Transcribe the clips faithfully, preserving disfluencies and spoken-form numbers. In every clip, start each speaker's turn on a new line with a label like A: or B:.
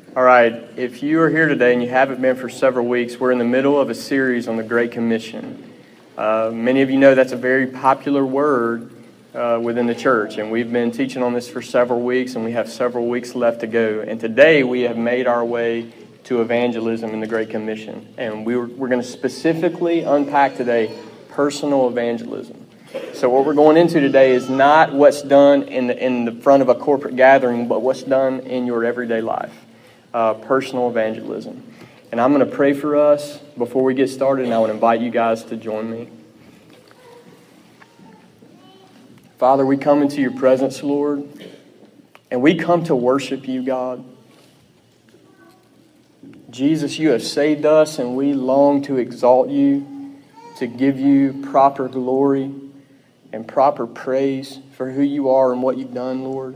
A: All right, if you are here today and you haven't been for several weeks, we're in the middle of a series on the Great Commission. Uh, many of you know that's a very popular word uh, within the church, and we've been teaching on this for several weeks, and we have several weeks left to go. And today we have made our way to evangelism in the Great Commission, and we were, we're going to specifically unpack today personal evangelism. So what we're going into today is not what's done in the, in the front of a corporate gathering, but what's done in your everyday life. Uh, personal evangelism. And I'm going to pray for us before we get started, and I would invite you guys to join me. Father, we come into your presence, Lord, and we come to worship you, God. Jesus, you have saved us, and we long to exalt you, to give you proper glory and proper praise for who you are and what you've done, Lord.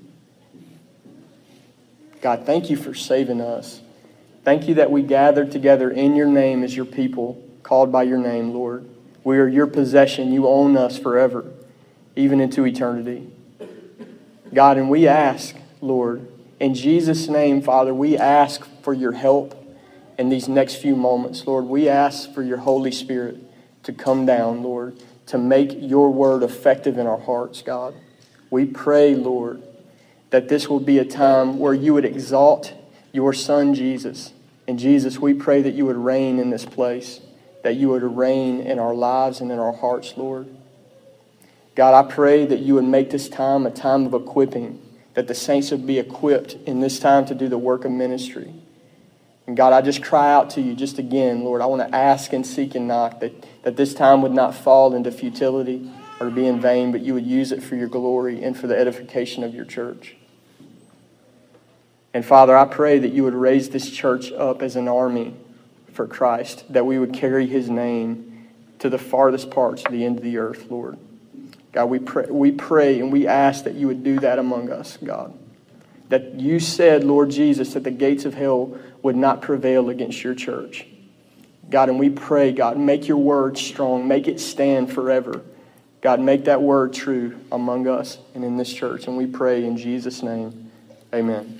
A: God, thank you for saving us. Thank you that we gathered together in your name as your people, called by your name, Lord. We are your possession. You own us forever, even into eternity. God, and we ask, Lord, in Jesus' name, Father, we ask for your help in these next few moments, Lord. We ask for your Holy Spirit to come down, Lord, to make your word effective in our hearts, God. We pray, Lord, that this will be a time where you would exalt your Son, Jesus. And Jesus, we pray that you would reign in this place, that you would reign in our lives and in our hearts, Lord. God, I pray that you would make this time a time of equipping, that the saints would be equipped in this time to do the work of ministry. And God, I just cry out to you just again, Lord, I want to ask and seek and knock that, that this time would not fall into futility or be in vain, but you would use it for your glory and for the edification of your church. And Father, I pray that you would raise this church up as an army for Christ, that we would carry his name to the farthest parts of the end of the earth, Lord. God, we pray, we pray and we ask that you would do that among us, God. That you said, Lord Jesus, that the gates of hell would not prevail against your church. God, and we pray, God, make your word strong. Make it stand forever. God, make that word true among us and in this church. And we pray in Jesus' name. Amen.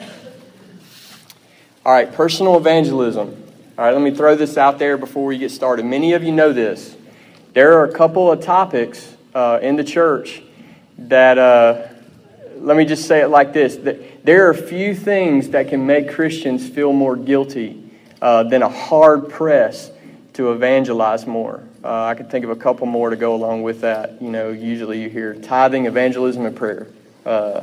A: All right, personal evangelism. All right, let me throw this out there before we get started. Many of you know this. There are a couple of topics uh, in the church that, uh, let me just say it like this. That there are few things that can make Christians feel more guilty uh, than a hard press to evangelize more. Uh, I could think of a couple more to go along with that. You know, usually you hear tithing, evangelism, and prayer. Uh,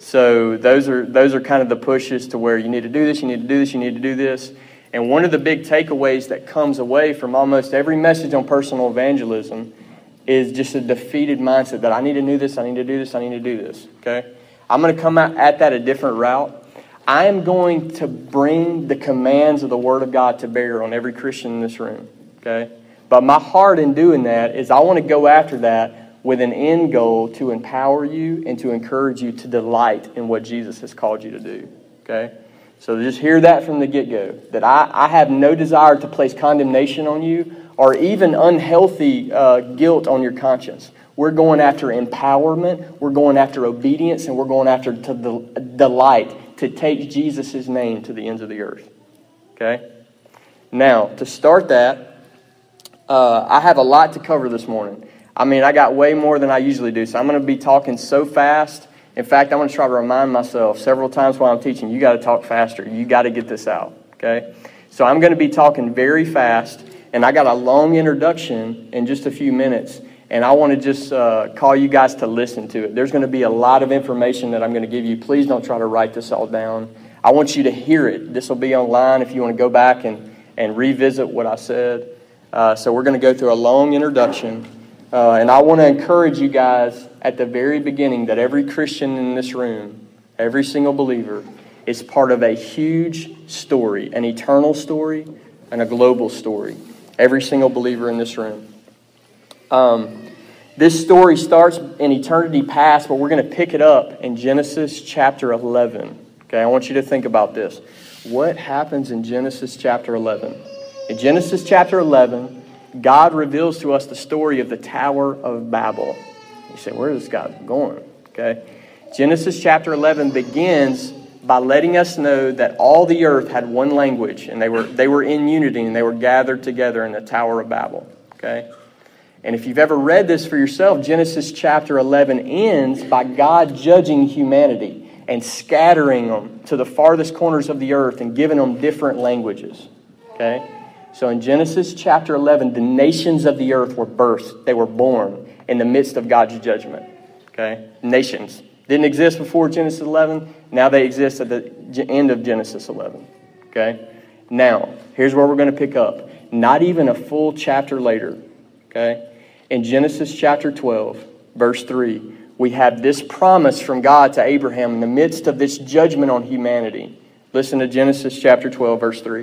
A: so those are those are kind of the pushes to where you need to do this, you need to do this, you need to do this. And one of the big takeaways that comes away from almost every message on personal evangelism is just a defeated mindset that I need to do this, I need to do this, I need to do this. Okay? I'm going to come out at that a different route. I am going to bring the commands of the Word of God to bear on every Christian in this room. Okay? But my heart in doing that is I want to go after that with an end goal to empower you and to encourage you to delight in what Jesus has called you to do. Okay? So just hear that from the get-go, that I, I have no desire to place condemnation on you or even unhealthy uh, guilt on your conscience. We're going after empowerment, we're going after obedience, and we're going after to the delight to take Jesus' name to the ends of the earth. Okay? Now, to start that, uh, I have a lot to cover this morning. I mean, I got way more than I usually do, so I'm going to be talking so fast. In fact, I'm going to try to remind myself several times while I'm teaching, you got to talk faster. You got to get this out, okay? So I'm going to be talking very fast, and I got a long introduction in just a few minutes, and I want to just uh, call you guys to listen to it. There's going to be a lot of information that I'm going to give you. Please don't try to write this all down. I want you to hear it. This will be online if you want to go back and, and revisit what I said. Uh, so we're going to go through a long introduction. Uh, and I want to encourage you guys at the very beginning that every Christian in this room, every single believer, is part of a huge story, an eternal story and a global story. Every single believer in this room. Um, this story starts in eternity past, but we're going to pick it up in Genesis chapter eleven. Okay, I want you to think about this. What happens in Genesis chapter eleven? In Genesis chapter eleven, God reveals to us the story of the Tower of Babel. You say, where is this guy going? Okay. Genesis chapter eleven begins by letting us know that all the earth had one language, and they were they were in unity, and they were gathered together in the Tower of Babel. Okay? And if you've ever read this for yourself, Genesis chapter eleven ends by God judging humanity and scattering them to the farthest corners of the earth and giving them different languages. Okay? So in Genesis chapter eleven, the nations of the earth were birthed. They were born in the midst of God's judgment. Okay? Nations. Didn't exist before Genesis eleven. Now they exist at the end of Genesis eleven. Okay? Now, here's where we're going to pick up. Not even a full chapter later. Okay? In Genesis chapter twelve, verse three, we have this promise from God to Abraham in the midst of this judgment on humanity. Listen to Genesis chapter twelve, verse three.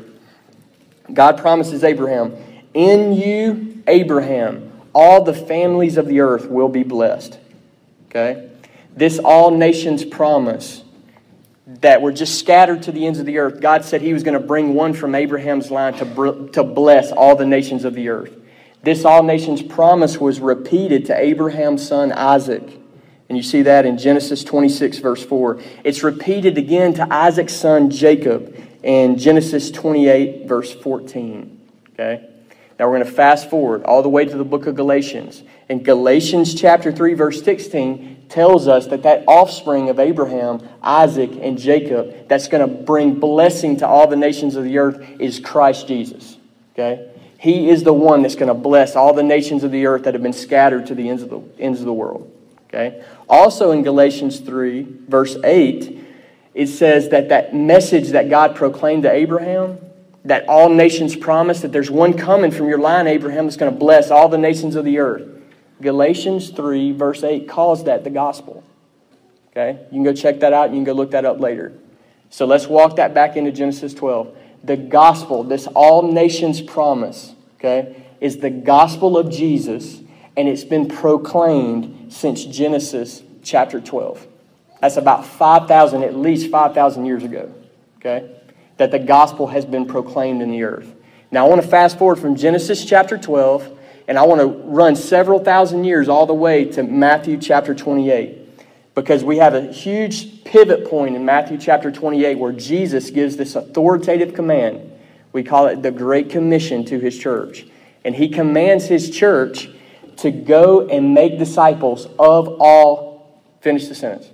A: God promises Abraham, "In you, Abraham, all the families of the earth will be blessed." Okay? This all nations promise that were just scattered to the ends of the earth. God said He was going to bring one from Abraham's line to, br- to bless all the nations of the earth. This all nations promise was repeated to Abraham's son Isaac. And you see that in Genesis twenty-six, verse four. It's repeated again to Isaac's son Jacob in Genesis twenty-eight, verse fourteen. Okay? Now we're going to fast forward all the way to the book of Galatians. In Galatians chapter three, verse sixteen, tells us that that offspring of Abraham, Isaac, and Jacob that's going to bring blessing to all the nations of the earth is Christ Jesus. Okay? He is the one that's going to bless all the nations of the earth that have been scattered to the ends of the ends of the world. Okay? Also in Galatians three, verse eight, it says that that message that God proclaimed to Abraham, that all nations promised, that there's one coming from your line, Abraham, that's going to bless all the nations of the earth. Galatians three, verse eight calls that the gospel. Okay? You can go check that out. You can go look that up later. So let's walk that back into Genesis twelve. The gospel, this all nations promise, okay, is the gospel of Jesus, and it's been proclaimed since Genesis chapter twelve. That's about five thousand, at least five thousand years ago, okay, that the gospel has been proclaimed in the earth. Now I want to fast forward from Genesis chapter twelve, and I want to run several thousand years all the way to Matthew chapter twenty-eight. Because we have a huge pivot point in Matthew chapter twenty-eight where Jesus gives this authoritative command. We call it the Great Commission to His church. And He commands His church to go and make disciples of all, finish the sentence,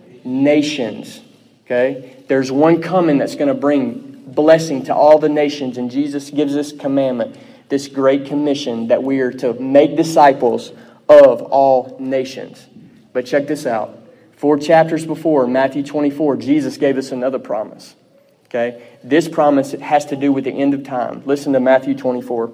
A: nations. Okay? There's one coming that's going to bring blessing to all the nations. And Jesus gives this commandment, this Great Commission, that we are to make disciples of all nations. But check this out. Four chapters before, in Matthew twenty-four, Jesus gave us another promise. Okay? This promise has to do with the end of time. Listen to Matthew twenty-four.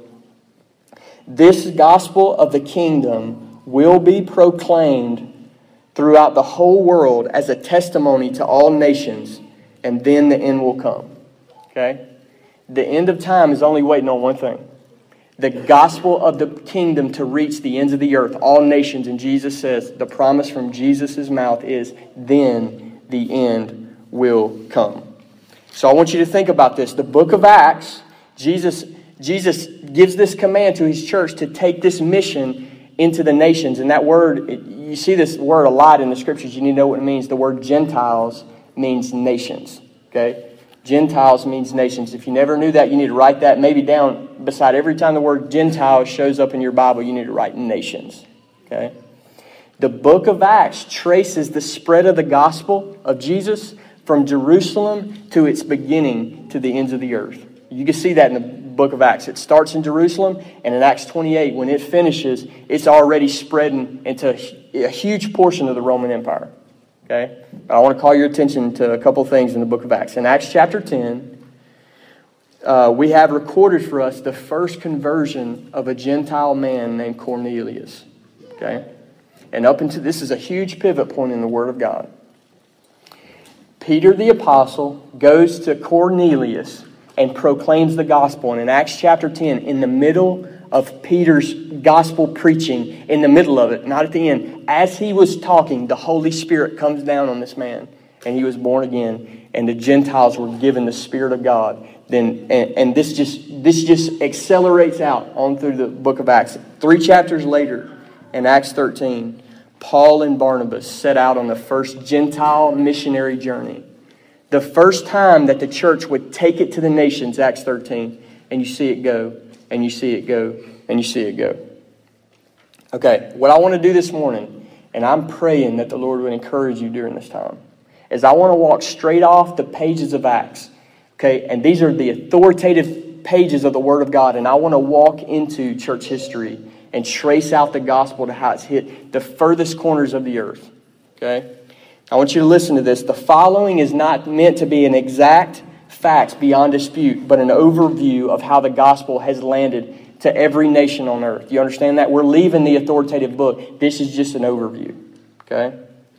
A: This gospel of the kingdom will be proclaimed throughout the whole world as a testimony to all nations, and then the end will come. Okay? The end of time is only waiting on one thing. The gospel of the kingdom to reach the ends of the earth, all nations. And Jesus says, the promise from Jesus' mouth is, then the end will come. So I want you to think about this. The book of Acts, Jesus, Jesus gives this command to His church to take this mission into the nations. And that word, you see this word a lot in the scriptures. You need to know what it means. The word Gentiles means nations. Okay? Gentiles means nations. If you never knew that, you need to write that maybe down beside every time the word Gentile shows up in your Bible, you need to write nations. Okay? The book of Acts traces the spread of the gospel of Jesus from Jerusalem to its beginning to the ends of the earth. You can see that in the book of Acts. It starts in Jerusalem, and in Acts twenty-eight, when it finishes, it's already spreading into a huge portion of the Roman Empire. Okay? I want to call your attention to a couple things in the book of Acts. In Acts chapter ten, uh, we have recorded for us the first conversion of a Gentile man named Cornelius. Okay? And up into this is a huge pivot point in the Word of God. Peter the apostle goes to Cornelius and proclaims the gospel. And in Acts chapter ten, in the middle of Peter's gospel preaching, in the middle of it, not at the end, as he was talking, the Holy Spirit comes down on this man, and he was born again, and the Gentiles were given the Spirit of God. Then, and, and this just this just accelerates out on through the book of Acts. Three chapters later, in Acts thirteen, Paul and Barnabas set out on the first Gentile missionary journey. The first time that the church would take it to the nations, Acts thirteen, and you see it go, and you see it go, and you see it go. Okay, what I want to do this morning, and I'm praying that the Lord would encourage you during this time, is I want to walk straight off the pages of Acts. Okay, and these are the authoritative pages of the Word of God, and I want to walk into church history and trace out the gospel to how it's hit the furthest corners of the earth. Okay? I want you to listen to this. The following is not meant to be an exact facts beyond dispute, but an overview of how the gospel has landed to every nation on earth. You understand that? We're leaving the authoritative book. This is just an overview. Okay?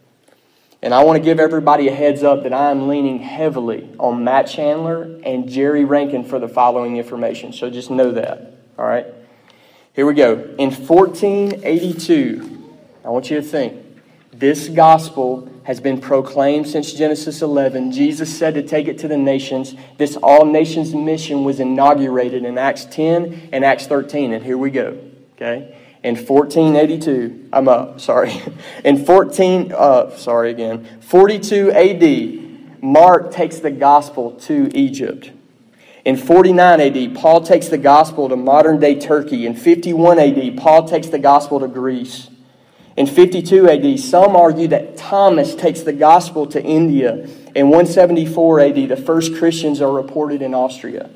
A: And I want to give everybody a heads up that I'm leaning heavily on Matt Chandler and Jerry Rankin for the following information. So just know that. All right? Here we go. In fourteen eighty-two, I want you to think, this gospel has been proclaimed since Genesis eleven. Jesus said to take it to the nations. This all nations mission was inaugurated in Acts ten and Acts thirteen. And here we go. Okay? In fourteen eighty-two, I'm up, sorry. In fourteen, uh, sorry again, forty-two A D, Mark takes the gospel to Egypt. In forty-nine A D, Paul takes the gospel to modern-day Turkey. In fifty-one A D, Paul takes the gospel to Greece. In fifty-two A D, some argue that Thomas takes the gospel to India. In one seventy-four A D, the first Christians are reported in Austria.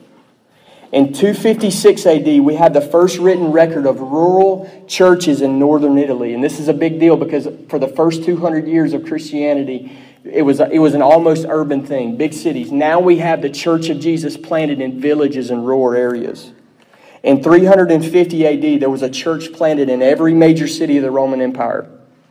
A: In two fifty-six A D, we have the first written record of rural churches in northern Italy. And this is a big deal because for the first two hundred years of Christianity, it was, a, it was an almost urban thing, big cities. Now we have the Church of Jesus planted in villages and rural areas. In three fifty A D, there was a church planted in every major city of the Roman Empire.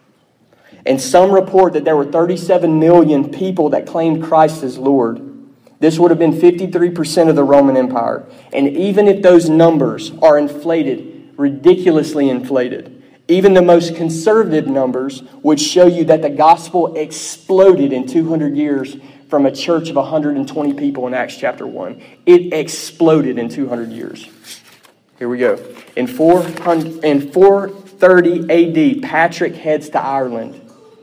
A: And some report that there were thirty-seven million people that claimed Christ as Lord. This would have been fifty-three percent of the Roman Empire. And even if those numbers are inflated, ridiculously inflated, even the most conservative numbers would show you that the gospel exploded in two hundred years from a church of one hundred twenty people in Acts chapter one. It exploded in two hundred years. Here we go. In four thirty A D, Patrick heads to Ireland.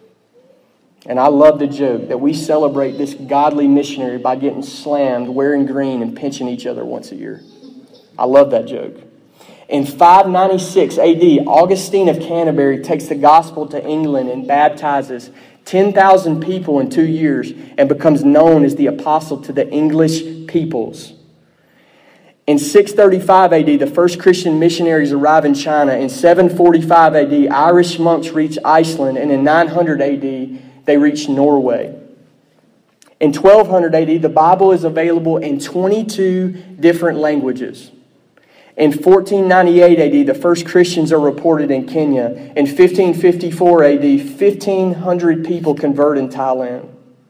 A: And I love the joke that we celebrate this godly missionary by getting slammed, wearing green, and pinching each other once a year. I love that joke. In five ninety-six A D, Augustine of Canterbury takes the gospel to England and baptizes ten thousand people in two years and becomes known as the apostle to the English peoples. In six thirty-five A D, the first Christian missionaries arrive in China. In seven forty-five A D, Irish monks reach Iceland. And in nine hundred A D, they reach Norway. In twelve hundred A D, the Bible is available in twenty-two different languages. In fourteen ninety-eight A D, the first Christians are reported in Kenya. In fifteen fifty-four A D, fifteen hundred people convert in Thailand.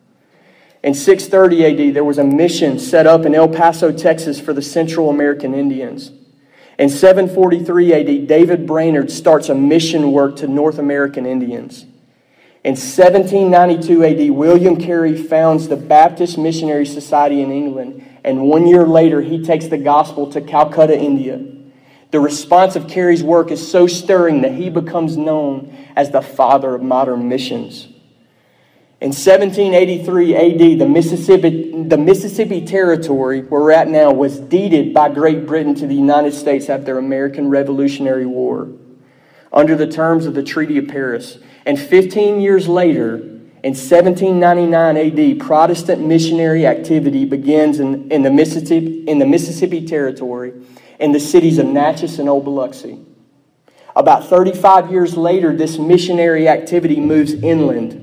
A: In six thirty A D, there was a mission set up in El Paso, Texas for the Central American Indians. In seven forty-three A D, David Brainerd starts a mission work to North American Indians. In seventeen ninety-two A D, William Carey founds the Baptist Missionary Society in England, and one year later, he takes the gospel to Calcutta, India. The response of Carey's work is so stirring that he becomes known as the father of modern missions. In seventeen eighty-three A D, the Mississippi, the Mississippi Territory, where we're at now, was deeded by Great Britain to the United States after the American Revolutionary War, under the terms of the Treaty of Paris. And fifteen years later, in seventeen ninety-nine A D, Protestant missionary activity begins in, in, the Mississippi, in the Mississippi Territory in the cities of Natchez and Old Biloxi. About thirty-five years later, this missionary activity moves inland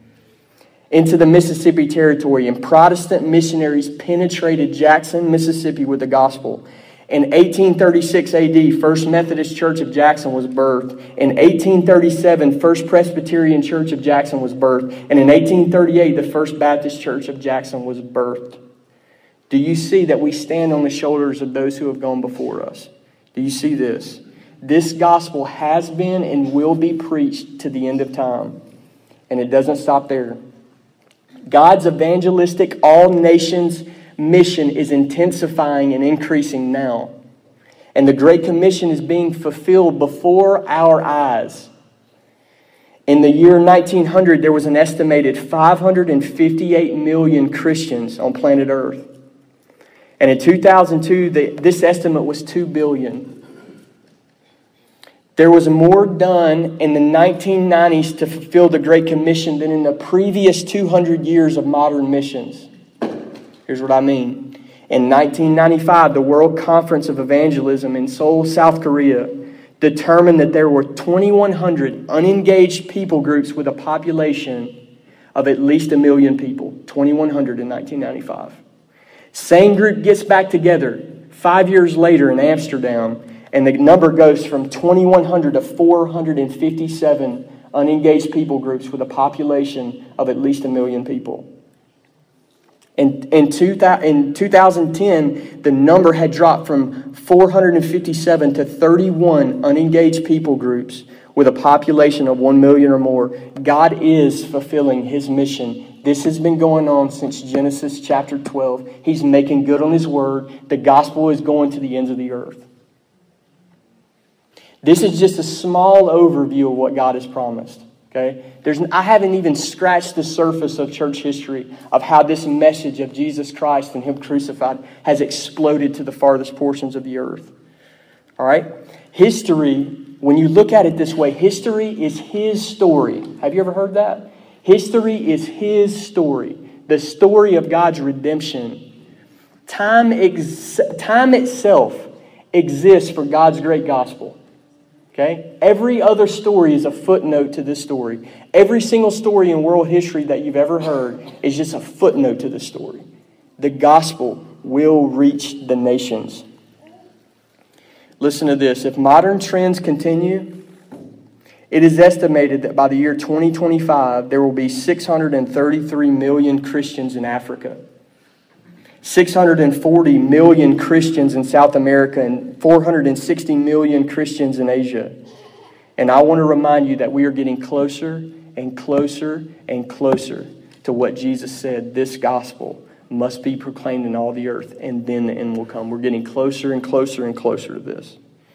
A: into the Mississippi Territory, and Protestant missionaries penetrated Jackson, Mississippi with the gospel. In eighteen thirty-six A D, First Methodist Church of Jackson was birthed. In eighteen thirty-seven, First Presbyterian Church of Jackson was birthed. And in eighteen thirty-eight, the First Baptist Church of Jackson was birthed. Do you see that we stand on the shoulders of those who have gone before us? Do you see this? This gospel has been and will be preached to the end of time. And it doesn't stop there. God's evangelistic all nations mission is intensifying and increasing now. And the Great Commission is being fulfilled before our eyes. In the year nineteen hundred, there was an estimated five hundred fifty-eight million Christians on planet Earth. And in two thousand two, the, this estimate was two billion. There was more done in the nineteen nineties to fulfill the Great Commission than in the previous two hundred years of modern missions. Here's what I mean. In nineteen ninety-five, the World Conference of Evangelism in Seoul, South Korea, determined that there were twenty-one hundred unengaged people groups with a population of at least a million people. twenty-one hundred in nineteen ninety-five. Same group gets back together five years later in Amsterdam, and the number goes from twenty-one hundred to four hundred fifty-seven unengaged people groups with a population of at least a million people. In, in, two, in two thousand ten, the number had dropped from four hundred fifty-seven to thirty-one unengaged people groups with a population of one million or more. God is fulfilling His mission. This has been going on since Genesis chapter twelve. He's making good on His word. The gospel is going to the ends of the earth. This is just a small overview of what God has promised. Okay, There's, I haven't even scratched the surface of church history of how this message of Jesus Christ and Him crucified has exploded to the farthest portions of the earth. All right? History, when you look at it this way, history is His story. Have you ever heard that? History is His story. The story of God's redemption. Time, ex- time itself exists for God's great gospel. Okay? Every other story is a footnote to this story. Every single story in world history that you've ever heard is just a footnote to the story. The gospel will reach the nations. Listen to this. If modern trends continue, it is estimated that by the year twenty twenty-five, there will be six hundred thirty-three million Christians in Africa, six hundred forty million Christians in South America, and four hundred sixty million Christians in Asia. And I want to remind you that we are getting closer and closer and closer to what Jesus said. This gospel must be proclaimed in all the earth, and then the end will come. We're getting closer and closer and closer to this.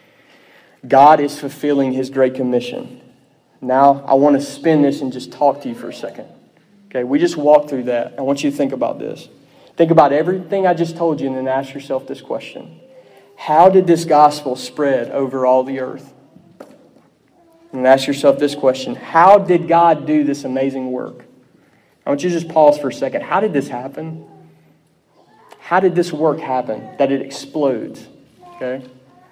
A: God is fulfilling His great commission. Now, I want to spin this and just talk to you for a second. Okay, we just walked through that. I want you to think about this. Think about everything I just told you and then ask yourself this question. How did this gospel spread over all the earth? And ask yourself this question. How did God do this amazing work? I want you to just pause for a second. How did this happen? How did this work happen that it explodes? Okay?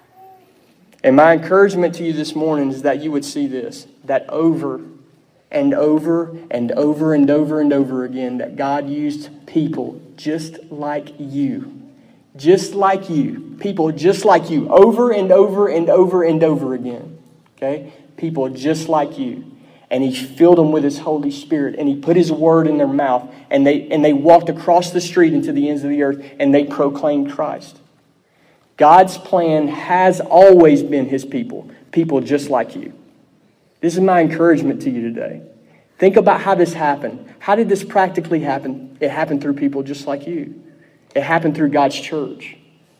A: And my encouragement to you this morning is that you would see this. That over and over and over and over and over again that God used people just like you. Just like you. People just like you. Over and over and over and over again. Okay? People just like you. And He filled them with His Holy Spirit. And He put His word in their mouth. And they, and they walked across the street into the ends of the earth. And they proclaimed Christ. God's plan has always been His people. People just like you. This is my encouragement to you today. Think about how this happened. How did this practically happen? It happened through people just like you. It happened through God's church.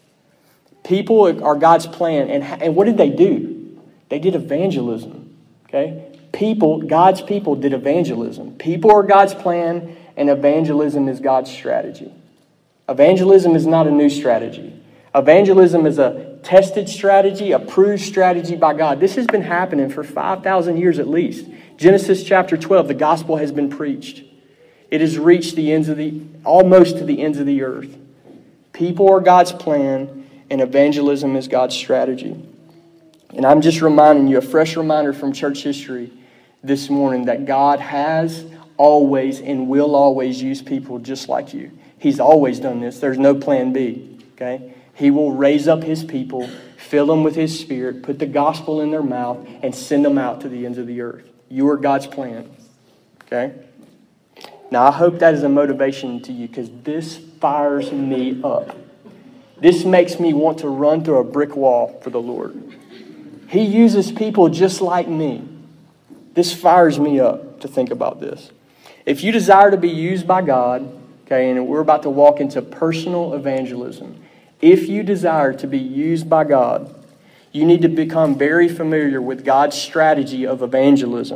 A: People are God's plan. And, and what did they do? They did evangelism. Okay? People, God's people did evangelism. People are God's plan, and evangelism is God's strategy. Evangelism is not a new strategy. Evangelism is a tested strategy, a proved strategy by God. This has been happening for five thousand years at least. Genesis chapter twelve, the gospel has been preached. It has reached the ends of the, almost to the ends of the earth. People are God's plan, and evangelism is God's strategy. And I'm just reminding you, a fresh reminder from church history this morning, that God has always and will always use people just like you. He's always done this. There's no plan B. Okay? He will raise up His people, fill them with His Spirit, put the gospel in their mouth, and send them out to the ends of the earth. You are God's plan. Okay? Now, I hope that is a motivation to you, because this fires me up. This makes me want to run through a brick wall for the Lord. He uses people just like me. This fires me up to think about this. If you desire to be used by God, okay, and we're about to walk into personal evangelism. If you desire to be used by God, you need to become very familiar with God's strategy of evangelism.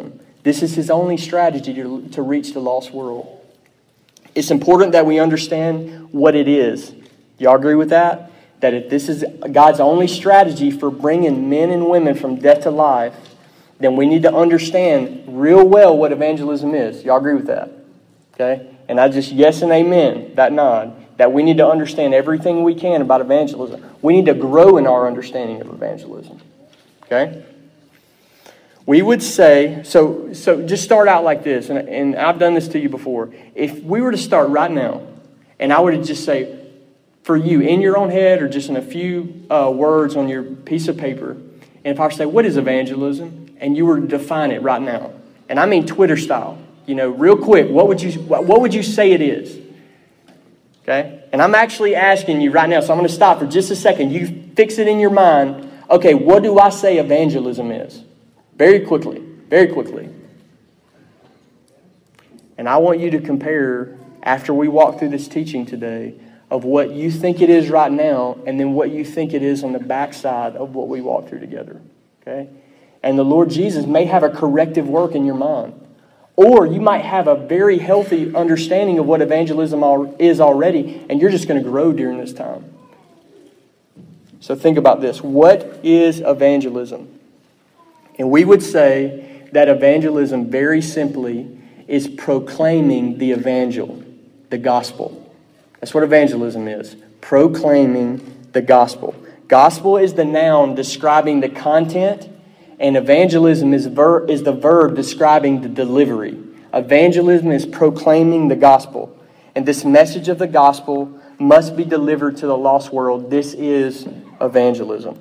A: This is his only strategy to, to reach the lost world. It's important that we understand what it is. Y'all agree with that? That if this is God's only strategy for bringing men and women from death to life, then we need to understand real well what evangelism is. Y'all agree with that? Okay? And I just yes and amen, that nod, that we need to understand everything we can about evangelism. We need to grow in our understanding of evangelism. Okay? We would say, so so just start out like this, and, and I've done this to you before. If we were to start right now, and I were to just say, for you, in your own head or just in a few uh, words on your piece of paper, and if I were to say, what is evangelism? And you were to define it right now, and I mean Twitter style, you know, real quick, what would you what would you say it is? Okay? And I'm actually asking you right now, so I'm going to stop for just a second. You fix it in your mind. Okay, what do I say evangelism is? Very quickly, very quickly. And I want you to compare, after we walk through this teaching today, of what you think it is right now and then what you think it is on the backside of what we walk through together. Okay? And the Lord Jesus may have a corrective work in your mind. Or you might have a very healthy understanding of what evangelism is already, and you're just going to grow during this time. So think about this. What is evangelism? And we would say that evangelism, very simply, is proclaiming the evangel, the gospel. That's what evangelism is. Proclaiming the gospel. Gospel is the noun describing the content, and evangelism is, ver- is the verb describing the delivery. Evangelism is proclaiming the gospel. And this message of the gospel must be delivered to the lost world. This is evangelism.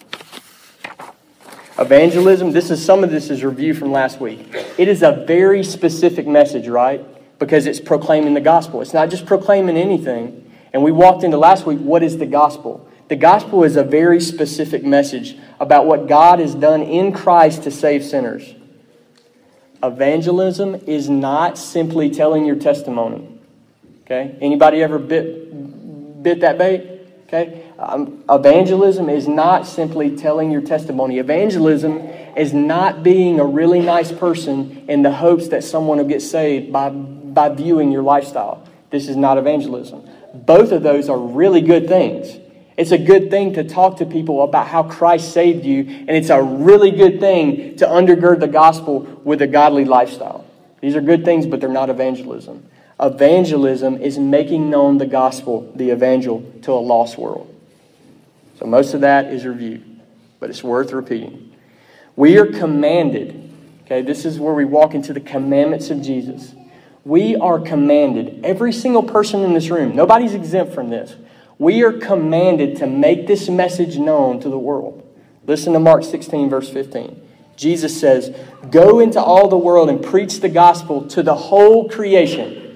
A: Evangelism, this is some of this is review from last week. It is a very specific message, right? Because it's proclaiming the gospel. It's not just proclaiming anything. And we walked into last week, what is the gospel? The gospel is a very specific message about what God has done in Christ to save sinners. Evangelism is not simply telling your testimony. Okay? Anybody ever bit, bit that bait? Okay? Um, evangelism is not simply telling your testimony. Evangelism is not being a really nice person in the hopes that someone will get saved by, by viewing your lifestyle. This is not evangelism. Both of those are really good things. It's a good thing to talk to people about how Christ saved you, and it's a really good thing to undergird the gospel with a godly lifestyle. These are good things, but they're not evangelism. Evangelism is making known the gospel, the evangel, to a lost world. So most of that is review, but it's worth repeating. We are commanded, okay, this is where we walk into the commandments of Jesus. We are commanded, every single person in this room, nobody's exempt from this. We are commanded to make this message known to the world. Listen to Mark sixteen, verse fifteen. Jesus says, "Go into all the world and preach the gospel to the whole creation."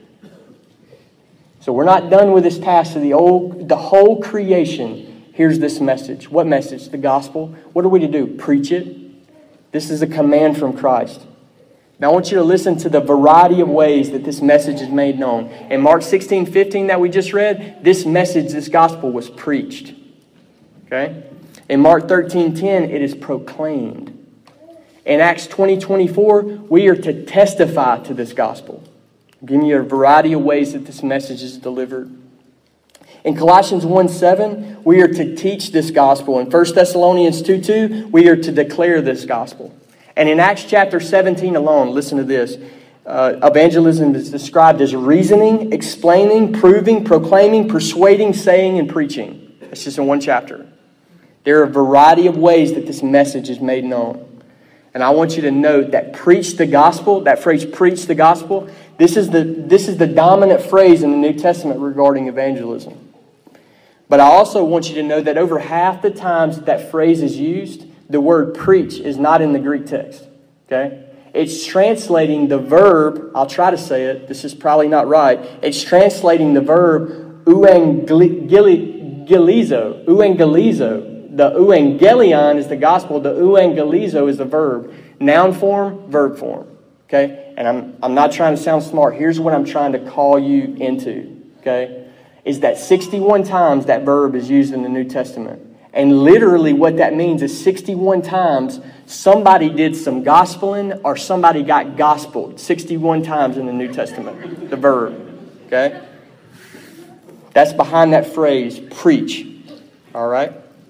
A: So we're not done with this task to the, old, the whole creation. Here's this message. What message? The gospel. What are we to do? Preach it. This is a command from Christ. Now I want you to listen to the variety of ways that this message is made known. In Mark sixteen fifteen that we just read, this message, this gospel was preached. Okay? In Mark thirteen ten, it is proclaimed. In Acts twenty twenty-four, we are to testify to this gospel. I'm giving you a variety of ways that this message is delivered. In Colossians one seven, we are to teach this gospel. In First Thessalonians two two, we are to declare this gospel. And in Acts chapter seventeen alone, listen to this. Uh, evangelism is described as reasoning, explaining, proving, proclaiming, persuading, saying, and preaching. That's just in one chapter. There are a variety of ways that this message is made known. And I want you to note that preach the gospel, that phrase preach the gospel, this is the, this is the dominant phrase in the New Testament regarding evangelism. But I also want you to know that over half the times that, that phrase is used, the word preach is not in the Greek text. Okay? It's translating the verb, I'll try to say it, this is probably not right. It's translating the verb euangelizo. Euangelizo. The euangelion is the gospel, the euangelizo is the verb. Noun form, verb form. Okay? And I'm I'm not trying to sound smart. Here's what I'm trying to call you into. Okay? Is that sixty-one times that verb is used in the New Testament. And literally what that means is sixty-one times somebody did some gospeling or somebody got gospeled. sixty-one times in the New Testament, the verb. Okay? That's behind that phrase, preach. All right?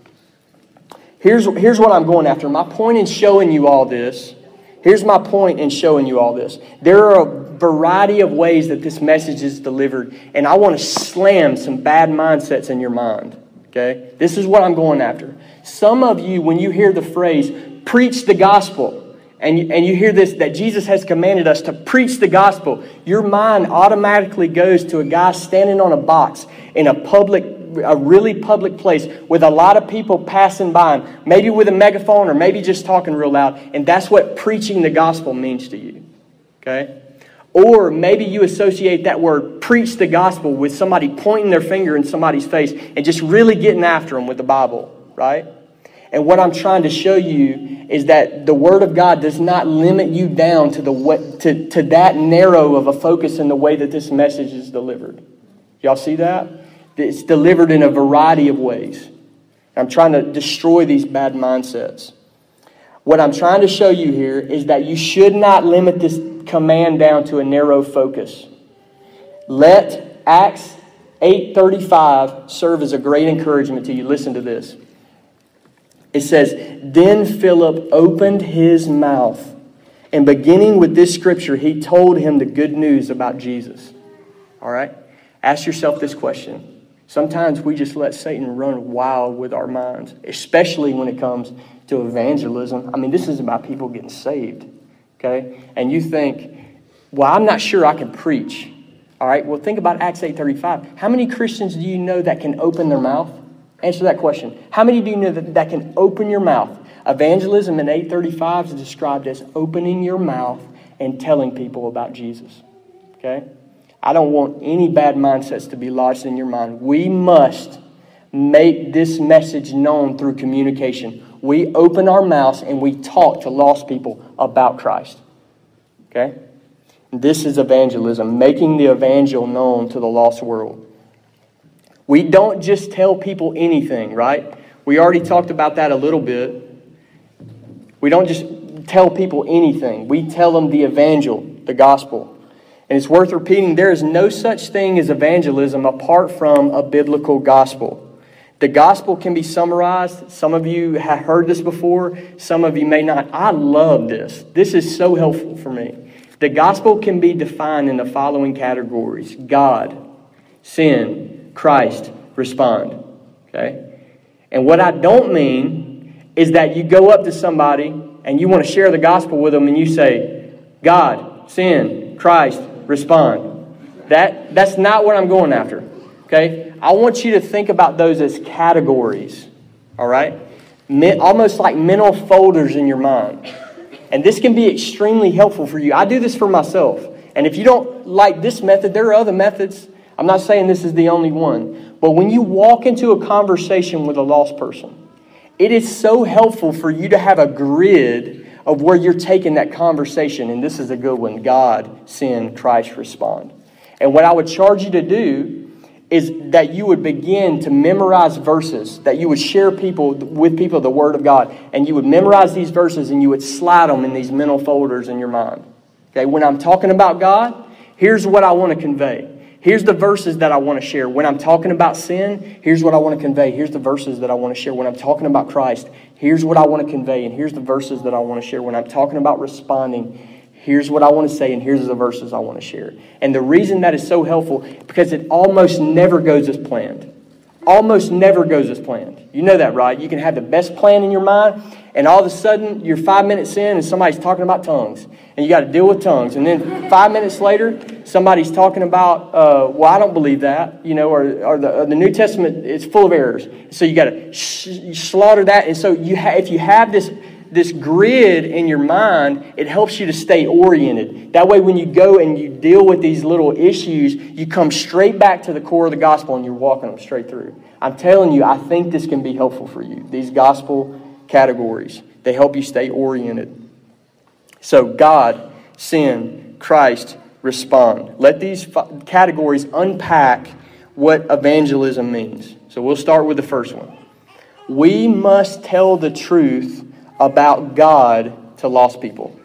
A: Here's, here's what I'm going after. My point in showing you all this, here's my point in showing you all this. There are a variety of ways that this message is delivered, and I want to slam some bad mindsets in your mind. Okay? This is what I'm going after. Some of you, when you hear the phrase, preach the gospel, and you, and you hear this, that Jesus has commanded us to preach the gospel, your mind automatically goes to a guy standing on a box in a public, a really public place with a lot of people passing by him, maybe with a megaphone or maybe just talking real loud, and that's what preaching the gospel means to you. Okay? Or maybe you associate that word, preach the gospel, with somebody pointing their finger in somebody's face and just really getting after them with the Bible, right? And what I'm trying to show you is that the Word of God does not limit you down to, the to, to that narrow of a focus in the way that this message is delivered. Y'all see that? It's delivered in a variety of ways. I'm trying to destroy these bad mindsets. What I'm trying to show you here is that you should not limit this command down to a narrow focus. Let Acts eight thirty-five serve as a great encouragement to you. Listen to this. It says, "Then Philip opened his mouth, and beginning with this scripture, he told him the good news about Jesus." All right? Ask yourself this question. Sometimes we just let Satan run wild with our minds, especially when it comes to evangelism. I mean, this is about people getting saved. Okay? And you think, well, I'm not sure I can preach. All right? Well, think about Acts eight thirty-five. How many Christians do you know that can open their mouth? Answer that question. How many do you know that, that can open your mouth? Evangelism in eight thirty-five is described as opening your mouth and telling people about Jesus. Okay? I don't want any bad mindsets to be lodged in your mind. We must make this message known through communication. We open our mouths and we talk to lost people about Christ. Okay? This is evangelism, making the evangel known to the lost world. We don't just tell people anything, right? We already talked about that a little bit. We don't just tell people anything. We tell them the evangel, the gospel. And it's worth repeating, there is no such thing as evangelism apart from a biblical gospel. The gospel can be summarized. Some of you have heard this before. Some of you may not. I love this. This is so helpful for me. The gospel can be defined in the following categories: God, sin, Christ, respond. Okay? And what I don't mean is that you go up to somebody and you want to share the gospel with them and you say, God, sin, Christ, respond. That, that's not what I'm going after. Okay? I want you to think about those as categories. All right? Me- almost like mental folders in your mind. And this can be extremely helpful for you. I do this for myself. And if you don't like this method, there are other methods. I'm not saying this is the only one. But when you walk into a conversation with a lost person, it is so helpful for you to have a grid of where you're taking that conversation. And this is a good one. God, sin, Christ, respond. And what I would charge you to do is that you would begin to memorize verses, that you would share people with people the Word of God, and you would memorize these verses and you would slide them in these mental folders in your mind. Okay, when I'm talking about God, here's what I want to convey. Here's the verses that I want to share. When I'm talking about sin, here's what I want to convey. Here's the verses that I want to share. When I'm talking about Christ, here's what I want to convey, and here's the verses that I want to share. When I'm talking about responding, here's what I want to say, and here's the verses I want to share. And the reason that is so helpful, because it almost never goes as planned. Almost never goes as planned. You know that, right? You can have the best plan in your mind, and all of a sudden, you're five minutes in, and somebody's talking about tongues. And you got to deal with tongues. And then five minutes later, somebody's talking about, uh, well, I don't believe that, you know, or, or, the, or the New Testament is full of errors. So you got to sh- slaughter that. And so you ha- if you have this this grid in your mind, it helps you to stay oriented. That way, when you go and you deal with these little issues, you come straight back to the core of the gospel and you're walking them straight through. I'm telling you, I think this can be helpful for you. These gospel categories, they help you stay oriented. So God, sin, Christ, respond. Let these f- categories unpack what evangelism means. So we'll start with the first one. We must tell the truth about God to lost people.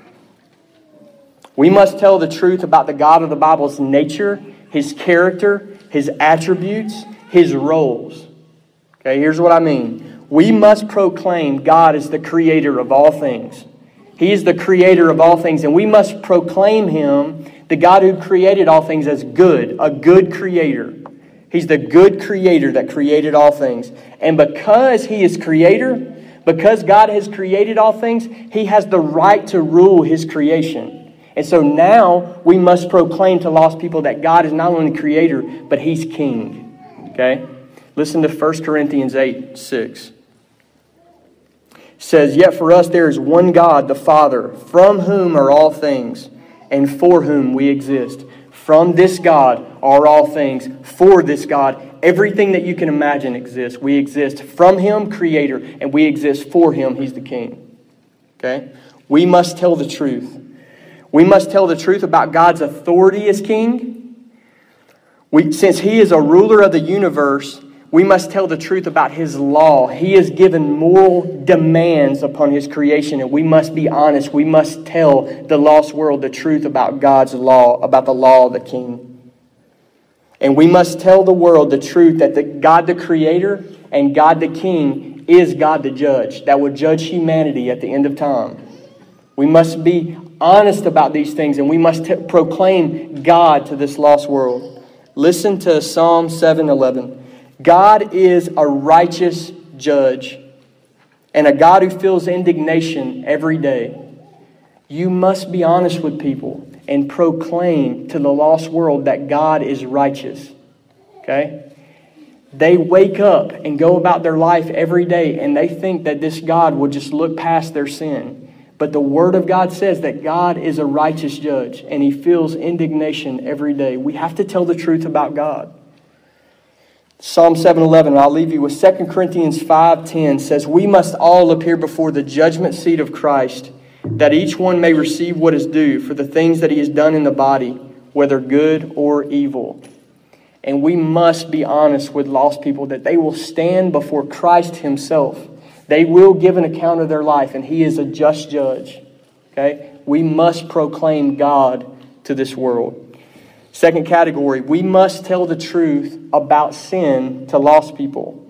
A: We must tell the truth about the God of the Bible's nature, His character, His attributes, His roles. Okay, here's what I mean. We must proclaim God is the creator of all things. He is the creator of all things, and we must proclaim Him, the God who created all things, as good, a good creator. He's the good creator that created all things. And because He is creator, because God has created all things, He has the right to rule His creation. And so now we must proclaim to lost people that God is not only creator, but He's king. Okay? Listen to First Corinthians eight six. It says, "Yet for us there is one God, the Father, from whom are all things, and for whom we exist." From this God are all things. For this God, everything that you can imagine exists. We exist from Him, Creator, and we exist for Him. He's the King. Okay? We must tell the truth. We must tell the truth about God's authority as King. We, since He is a ruler of the universe, we must tell the truth about His law. He has given moral demands upon His creation, and we must be honest. We must tell the lost world the truth about God's law, about the law of the King. And we must tell the world the truth that the God the Creator and God the King is God the Judge, that will judge humanity at the end of time. We must be honest about these things, and we must t- proclaim God to this lost world. Listen to Psalm seven eleven. God is a righteous judge and a God who feels indignation every day. You must be honest with people and proclaim to the lost world that God is righteous. Okay? They wake up and go about their life every day and they think that this God will just look past their sin. But the Word of God says that God is a righteous judge and He feels indignation every day. We have to tell the truth about God. Psalm seven eleven, and I'll leave you with Second Corinthians five ten, says, "We must all appear before the judgment seat of Christ, that each one may receive what is due for the things that he has done in the body, whether good or evil." And we must be honest with lost people that they will stand before Christ Himself. They will give an account of their life, and He is a just judge. Okay? We must proclaim God to this world. Second category, we must tell the truth about sin to lost people.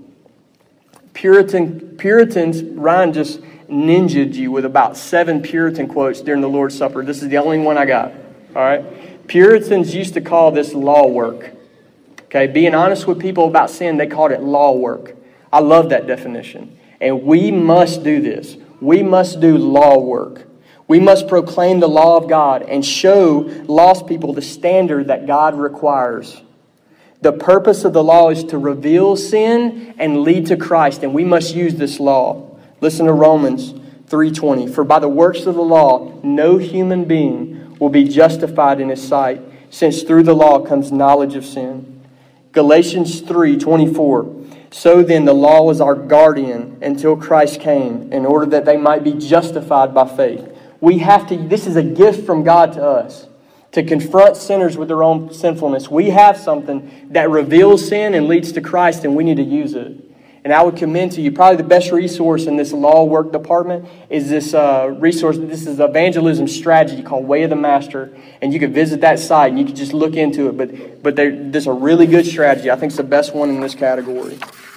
A: Puritan, Puritans, Ryan just ninja'd you with about seven Puritan quotes during the Lord's Supper. This is the only one I got. All right? Puritans used to call this law work. Okay? Being honest with people about sin, they called it law work. I love that definition. And we must do this. We must do law work. We must proclaim the law of God and show lost people the standard that God requires. The purpose of the law is to reveal sin and lead to Christ, and we must use this law. Listen to Romans three twenty. "For by the works of the law, no human being will be justified in His sight, since through the law comes knowledge of sin." Galatians three twenty-four. "So then the law was our guardian until Christ came, in order that they might be justified by faith." We have to, this is a gift from God to us, to confront sinners with their own sinfulness. We have something that reveals sin and leads to Christ, and we need to use it. And I would commend to you, probably the best resource in this law work department is this uh, resource. This is evangelism strategy called Way of the Master. And you could visit that site and you could just look into it. But but this is a really good strategy. I think it's the best one in this category.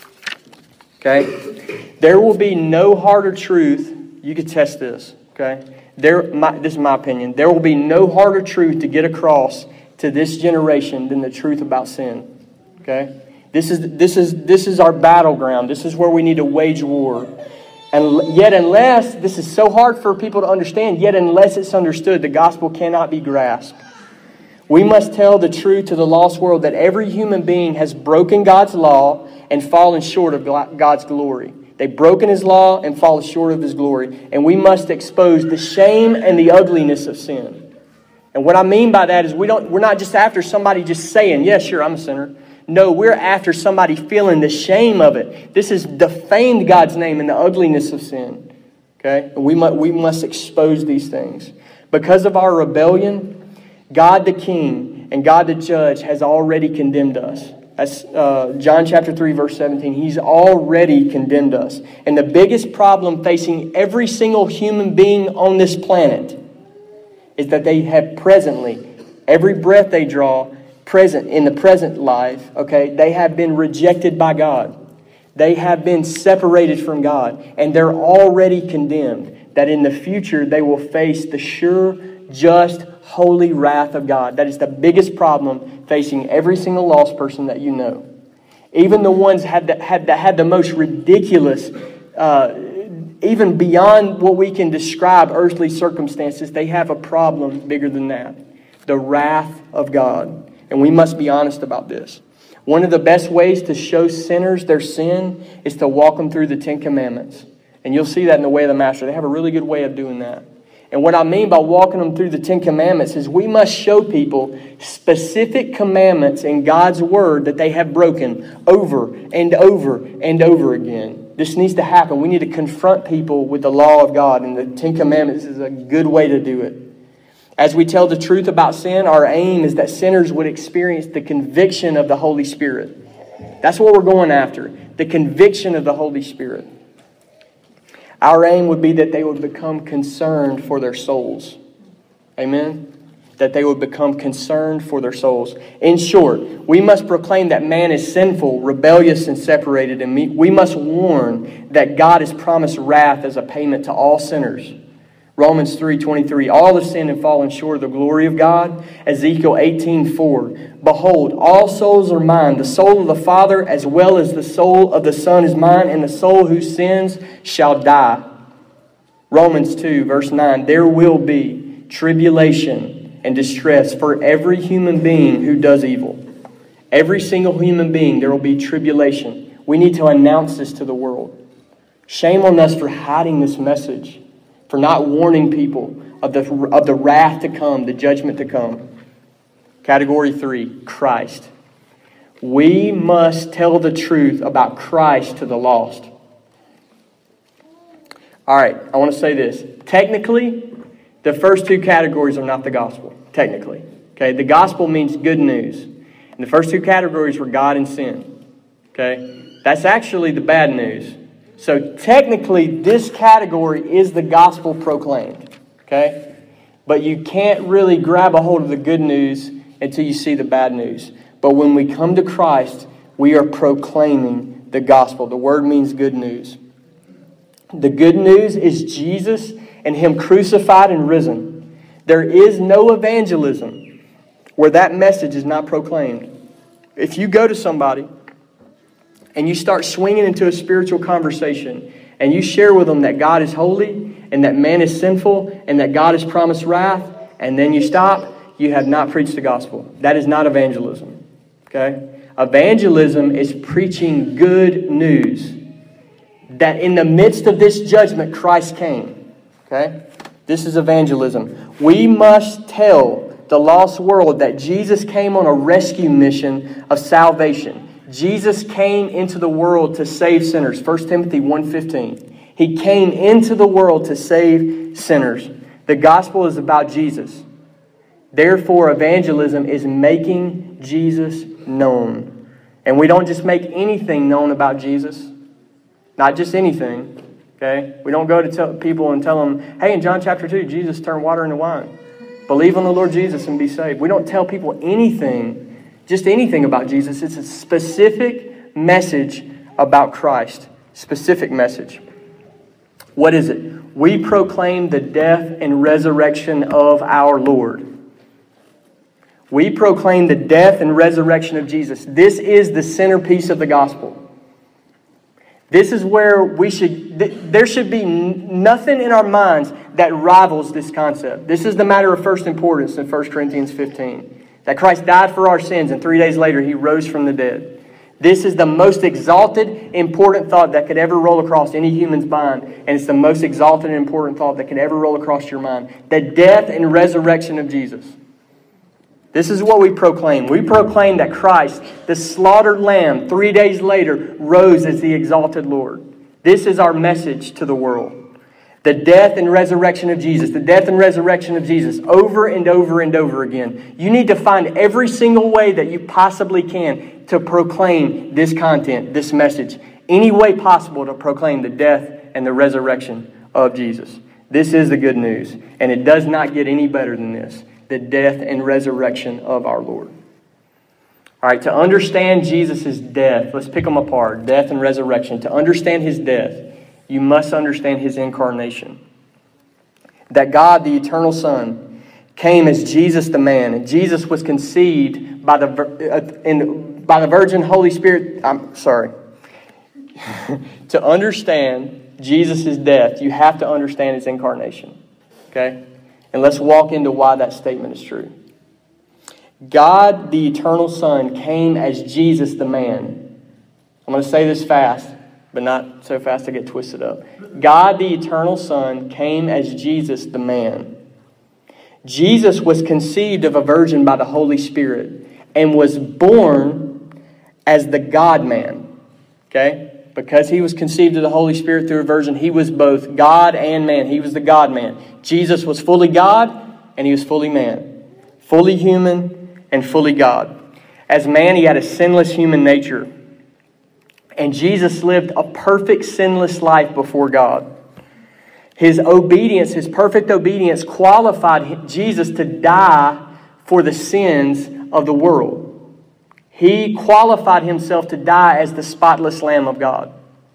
A: Okay? There will be no harder truth. You could test this. Okay? There, my, this is my opinion. There will be no harder truth to get across to this generation than the truth about sin. Okay? This is this is this is our battleground. This is where we need to wage war. And yet unless, this is so hard for people to understand, yet unless it's understood, the gospel cannot be grasped. We must tell the truth to the lost world that every human being has broken God's law and fallen short of God's glory. They've broken His law and fallen short of His glory. And we must expose the shame and the ugliness of sin. And what I mean by that is we don't, we're not just after somebody just saying, "Yeah, sure, I'm a sinner." No, we're after somebody feeling the shame of it. This has defamed God's name in the ugliness of sin. Okay? And we must, we must expose these things. Because of our rebellion, God the King and God the Judge has already condemned us. That's uh, John chapter three, verse seventeen. He's already condemned us. And the biggest problem facing every single human being on this planet is that they have presently, every breath they draw, present in the present life, okay, they have been rejected by God. They have been separated from God. And they're already condemned. That in the future they will face the sure, just, holy wrath of God. That is the biggest problem facing every single lost person that you know. Even the ones had that had, that had the most ridiculous, uh, even beyond what we can describe earthly circumstances, they have a problem bigger than that. The wrath of God. And we must be honest about this. One of the best ways to show sinners their sin is to walk them through the Ten Commandments. And you'll see that in the Way of the Master. They have a really good way of doing that. And what I mean by walking them through the Ten Commandments is we must show people specific commandments in God's Word that they have broken over and over and over again. This needs to happen. We need to confront people with the law of God, and the Ten Commandments is a good way to do it. As we tell the truth about sin, our aim is that sinners would experience the conviction of the Holy Spirit. That's what we're going after, the conviction of the Holy Spirit. Our aim would be that they would become concerned for their souls. Amen? That they would become concerned for their souls. In short, we must proclaim that man is sinful, rebellious, and separated. And we must warn that God has promised wrath as a payment to all sinners. Romans three twenty-three, all have sinned and fallen short of the glory of God. Ezekiel eighteen four, behold, all souls are mine. The soul of the Father as well as the soul of the Son is mine, and the soul who sins shall die. Romans two verse nine, there will be tribulation and distress for every human being who does evil. Every single human being, there will be tribulation. We need to announce this to the world. Shame on us for hiding this message. For not warning people of the, of the wrath to come, the judgment to come. Category three, Christ. We must tell the truth about Christ to the lost. All right, I want to say this. Technically, the first two categories are not the gospel. Technically. Okay, the gospel means good news. And the first two categories were God and sin. Okay, that's actually the bad news. So technically, this category is the gospel proclaimed, okay? But you can't really grab a hold of the good news until you see the bad news. But when we come to Christ, we are proclaiming the gospel. The word means good news. The good news is Jesus and Him crucified and risen. There is no evangelism where that message is not proclaimed. If you go to somebody and you start swinging into a spiritual conversation, and you share with them that God is holy, and that man is sinful, and that God has promised wrath, and then you stop, you have not preached the gospel. That is not evangelism. Okay? Evangelism is preaching good news. That in the midst of this judgment, Christ came. Okay? This is evangelism. We must tell the lost world that Jesus came on a rescue mission of salvation. Jesus came into the world to save sinners. First Timothy one fifteen. He came into the world to save sinners. The gospel is about Jesus. Therefore, evangelism is making Jesus known. And we don't just make anything known about Jesus. Not just anything. Okay? We don't go to tell people and tell them, hey, in John chapter two, Jesus turned water into wine. Believe on the Lord Jesus and be saved. We don't tell people anything. Just anything about Jesus. It's a specific message about Christ. Specific message. What is it? We proclaim the death and resurrection of our Lord. We proclaim the death and resurrection of Jesus. This is the centerpiece of the gospel. This is where we should, there should be nothing in our minds that rivals this concept. This is the matter of first importance in First Corinthians fifteen. That Christ died for our sins and three days later He rose from the dead. This is the most exalted, important thought that could ever roll across any human's mind. And it's the most exalted and important thought that could ever roll across your mind. The death and resurrection of Jesus. This is what we proclaim. We proclaim that Christ, the slaughtered lamb, three days later rose as the exalted Lord. This is our message to the world. The death and resurrection of Jesus. The death and resurrection of Jesus. Over and over and over again. You need to find every single way that you possibly can to proclaim this content, this message. Any way possible to proclaim the death and the resurrection of Jesus. This is the good news. And it does not get any better than this. The death and resurrection of our Lord. All right, to understand Jesus' death, let's pick them apart. Death and resurrection. To understand His death, you must understand His incarnation. That God, the eternal Son, came as Jesus the man. And Jesus was conceived by the, uh, in, by the Virgin Holy Spirit. I'm sorry. To understand Jesus' death, you have to understand His incarnation. Okay? And let's walk into why that statement is true. God, the eternal Son, came as Jesus the man. I'm going to say this fast, but not so fast to get twisted up. God, the eternal Son, came as Jesus the man. Jesus was conceived of a virgin by the Holy Spirit and was born as the God-man. Okay? Because He was conceived of the Holy Spirit through a virgin, He was both God and man. He was the God-man. Jesus was fully God and He was fully man. Fully human and fully God. As man, He had a sinless human nature. And Jesus lived a perfect sinless life before God. His obedience, His perfect obedience qualified Jesus to die for the sins of the world. He qualified Himself to die as the spotless Lamb of God.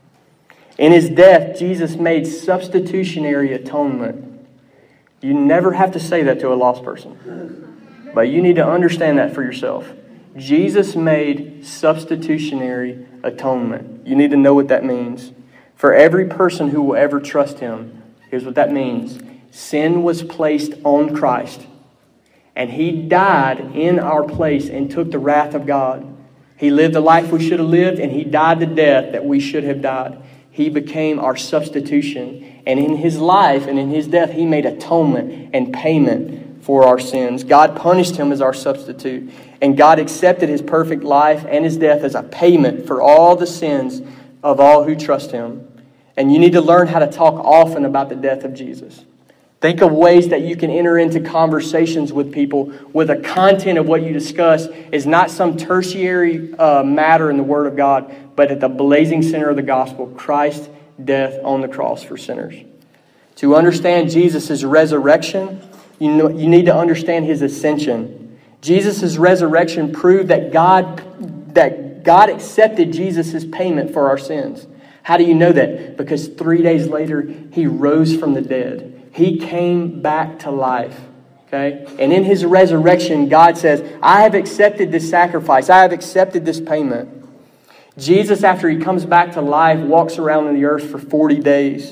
A: In His death, Jesus made substitutionary atonement. You never have to say that to a lost person. But you need to understand that for yourself. Jesus made substitutionary atonement. You need to know what that means. For every person who will ever trust Him, here's what that means. Sin was placed on Christ. And He died in our place and took the wrath of God. He lived the life we should have lived, and He died the death that we should have died. He became our substitution. And in His life and in His death, He made atonement and payment for our sins. God punished Him as our substitute. And God accepted His perfect life and His death as a payment for all the sins of all who trust Him. And you need to learn how to talk often about the death of Jesus. Think of ways that you can enter into conversations with people where the content of what you discuss is not some tertiary uh, matter in the Word of God, but at the blazing center of the gospel, Christ's death on the cross for sinners. To understand Jesus' resurrection, you know, you need to understand His ascension. Jesus' resurrection proved that God, that God accepted Jesus' payment for our sins. How do you know that? Because three days later, He rose from the dead. He came back to life. Okay? And in His resurrection, God says, I have accepted this sacrifice. I have accepted this payment. Jesus, after He comes back to life, walks around on the earth for forty days.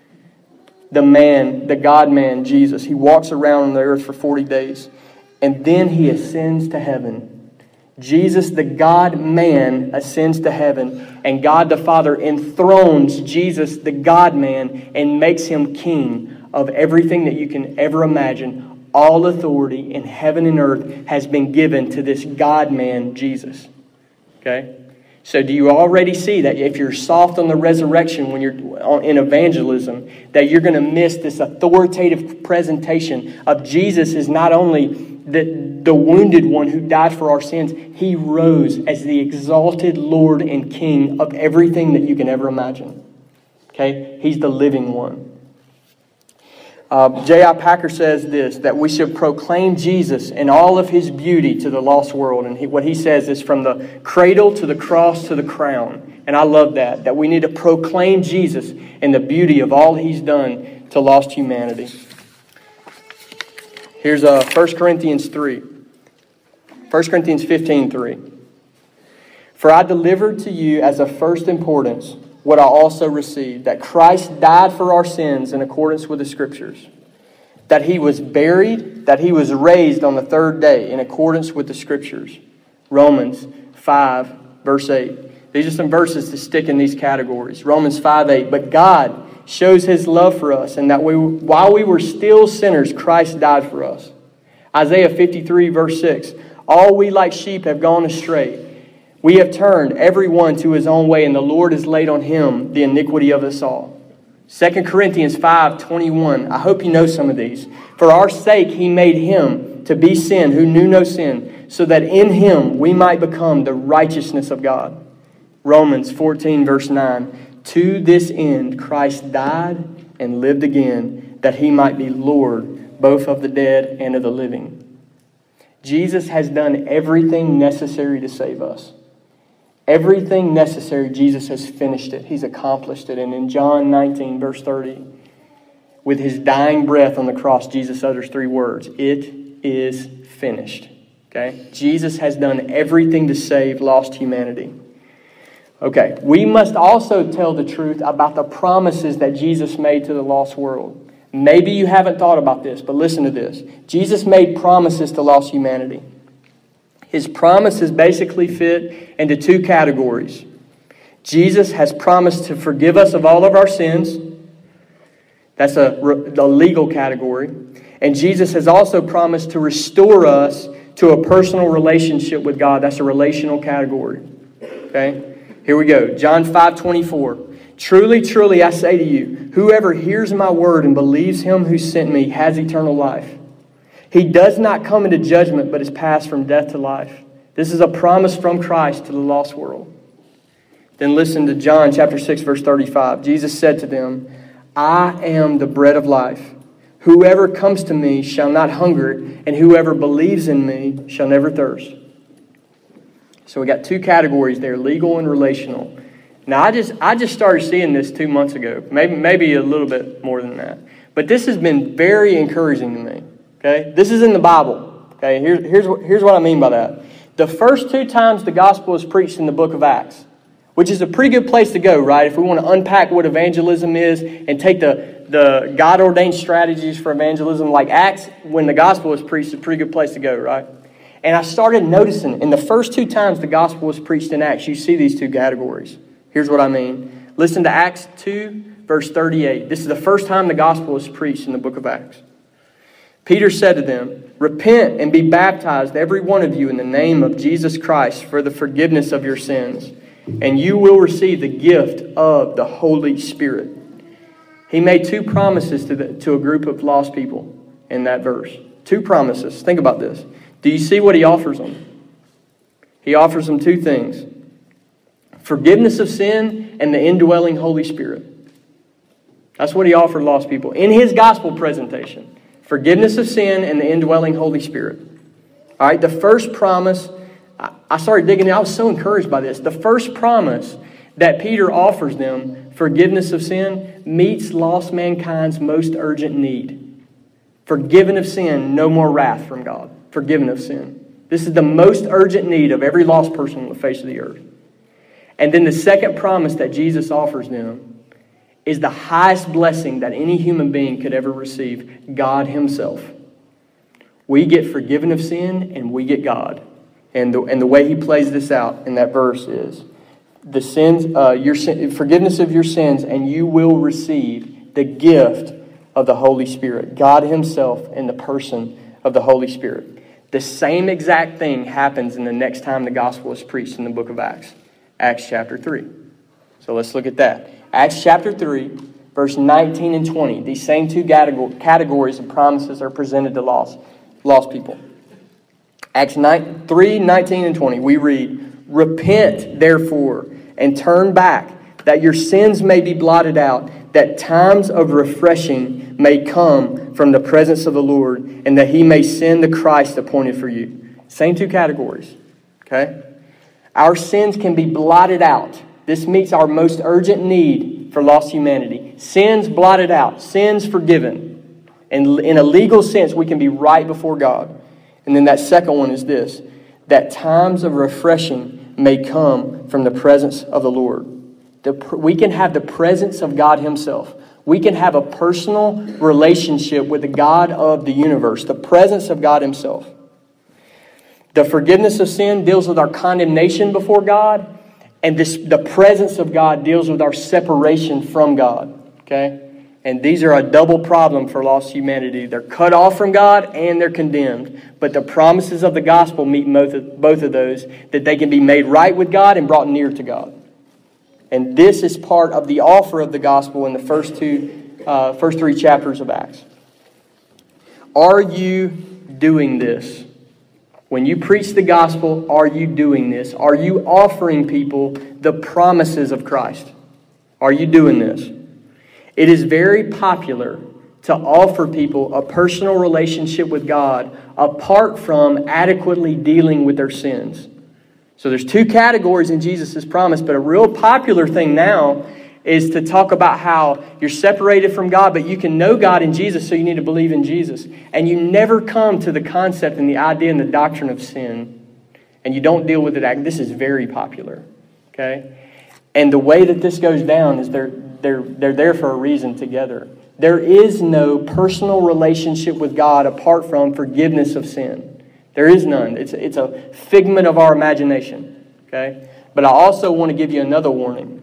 A: The man, the God-man, Jesus, He walks around on the earth for forty days. And then He ascends to heaven. Jesus, the God-man, ascends to heaven. And God the Father enthrones Jesus, the God-man, and makes Him king of everything that you can ever imagine. All authority in heaven and earth has been given to this God-man, Jesus. Okay? So do you already see that if you're soft on the resurrection when you're in evangelism, that you're going to miss this authoritative presentation of Jesus is not only the, the wounded one who died for our sins, He rose as the exalted Lord and King of everything that you can ever imagine. Okay? He's the living one. Uh, J I Packer says this, that we should proclaim Jesus in all of His beauty to the lost world. And he, what he says is from the cradle to the cross to the crown. And I love that, that we need to proclaim Jesus in the beauty of all He's done to lost humanity. Here's uh, First Corinthians three. First Corinthians fifteen three. For I delivered to you as of first importance what I also received, that Christ died for our sins in accordance with the Scriptures, that He was buried, that He was raised on the third day in accordance with the Scriptures. Romans five, verse eight. These are some verses to stick in these categories. Romans five eight. But God shows His love for us, and that we, while we were still sinners, Christ died for us. Isaiah fifty-three, verse six. All we like sheep have gone astray. We have turned every one to his own way, and the Lord has laid on Him the iniquity of us all. Second Corinthians five twenty-one. I hope you know some of these. For our sake he made him to be sin who knew no sin, so that in him we might become the righteousness of God. Romans fourteen verse nine. To this end Christ died and lived again, that he might be Lord both of the dead and of the living. Jesus has done everything necessary to save us. Everything necessary, Jesus has finished it. He's accomplished it. And in John nineteen, verse thirty, with his dying breath on the cross, Jesus utters three words. It is finished. Okay? Jesus has done everything to save lost humanity. Okay, we must also tell the truth about the promises that Jesus made to the lost world. Maybe you haven't thought about this, but listen to this. Jesus made promises to lost humanity. His promises basically fit into two categories. Jesus has promised to forgive us of all of our sins. That's a, a legal category. And Jesus has also promised to restore us to a personal relationship with God. That's a relational category. Okay? Here we go. John five twenty-four. Truly, truly, I say to you, whoever hears my word and believes him who sent me has eternal life. He does not come into judgment, but is passed from death to life. This is a promise from Christ to the lost world. Then listen to John chapter six, verse thirty-five. Jesus said to them, I am the bread of life. Whoever comes to me shall not hunger, and whoever believes in me shall never thirst. So we got two categories there, legal and relational. Now, I just I just started seeing this two months ago, maybe maybe a little bit more than that. But this has been very encouraging to me. Okay, this is in the Bible. Okay, here's here's what here's what I mean by that. The first two times the gospel is preached in the book of Acts, which is a pretty good place to go, right? If we want to unpack what evangelism is and take the the God ordained strategies for evangelism, like Acts, when the gospel is preached, is a pretty good place to go, right? And I started noticing in the first two times the gospel was preached in Acts, you see these two categories. Here's what I mean. Listen to Acts two, verse thirty-eight. This is the first time the gospel is preached in the book of Acts. Peter said to them, repent and be baptized, every one of you, in the name of Jesus Christ for the forgiveness of your sins, and you will receive the gift of the Holy Spirit. He made two promises to, the, to a group of lost people in that verse. Two promises. Think about this. Do you see what he offers them? He offers them two things. Forgiveness of sin and the indwelling Holy Spirit. That's what he offered lost people in his gospel presentation. Forgiveness of sin and the indwelling Holy Spirit. All right, the first promise, I started digging in. I was so encouraged by this. The first promise that Peter offers them, forgiveness of sin, meets lost mankind's most urgent need. Forgiven of sin, no more wrath from God. Forgiven of sin. This is the most urgent need of every lost person on the face of the earth. And then the second promise that Jesus offers them is the highest blessing that any human being could ever receive, God himself. We get forgiven of sin and we get God. And the, and the way he plays this out in that verse is the sins, uh, your sin, forgiveness of your sins, and you will receive the gift of the Holy Spirit. God himself in the person of the Holy Spirit. The same exact thing happens in the next time the gospel is preached in the book of Acts. Acts chapter three. So let's look at that. Acts chapter three, verse nineteen and twenty. These same two categories of promises are presented to lost, lost people. Acts three, nineteen and twenty. We read, repent, therefore, and turn back, that your sins may be blotted out, that times of refreshing may come from the presence of the Lord, and that he may send the Christ appointed for you. Same two categories. Okay? Our sins can be blotted out. This meets our most urgent need for lost humanity. Sins blotted out. Sins forgiven. And in a legal sense, we can be right before God. And then that second one is this, that times of refreshing may come from the presence of the Lord. The, we can have the presence of God himself. We can have a personal relationship with the God of the universe, the presence of God himself. The forgiveness of sin deals with our condemnation before God, and this, the presence of God deals with our separation from God. Okay? And these are a double problem for lost humanity. They're cut off from God and they're condemned. But the promises of the gospel meet both of, both of those, that they can be made right with God and brought near to God. And this is part of the offer of the gospel in the first two, uh, first three chapters of Acts. Are you doing this? When you preach the gospel, are you doing this? Are you offering people the promises of Christ? Are you doing this? It is very popular to offer people a personal relationship with God apart from adequately dealing with their sins. So there's two categories in Jesus' promise, but a real popular thing now is to talk about how you're separated from God, but you can know God in Jesus, so you need to believe in Jesus. And you never come to the concept and the idea and the doctrine of sin, and you don't deal with it. This is very popular, okay? And the way that this goes down is they're they're they're there for a reason together. There is no personal relationship with God apart from forgiveness of sin. There is none. It's it's a figment of our imagination, okay? But I also want to give you another warning.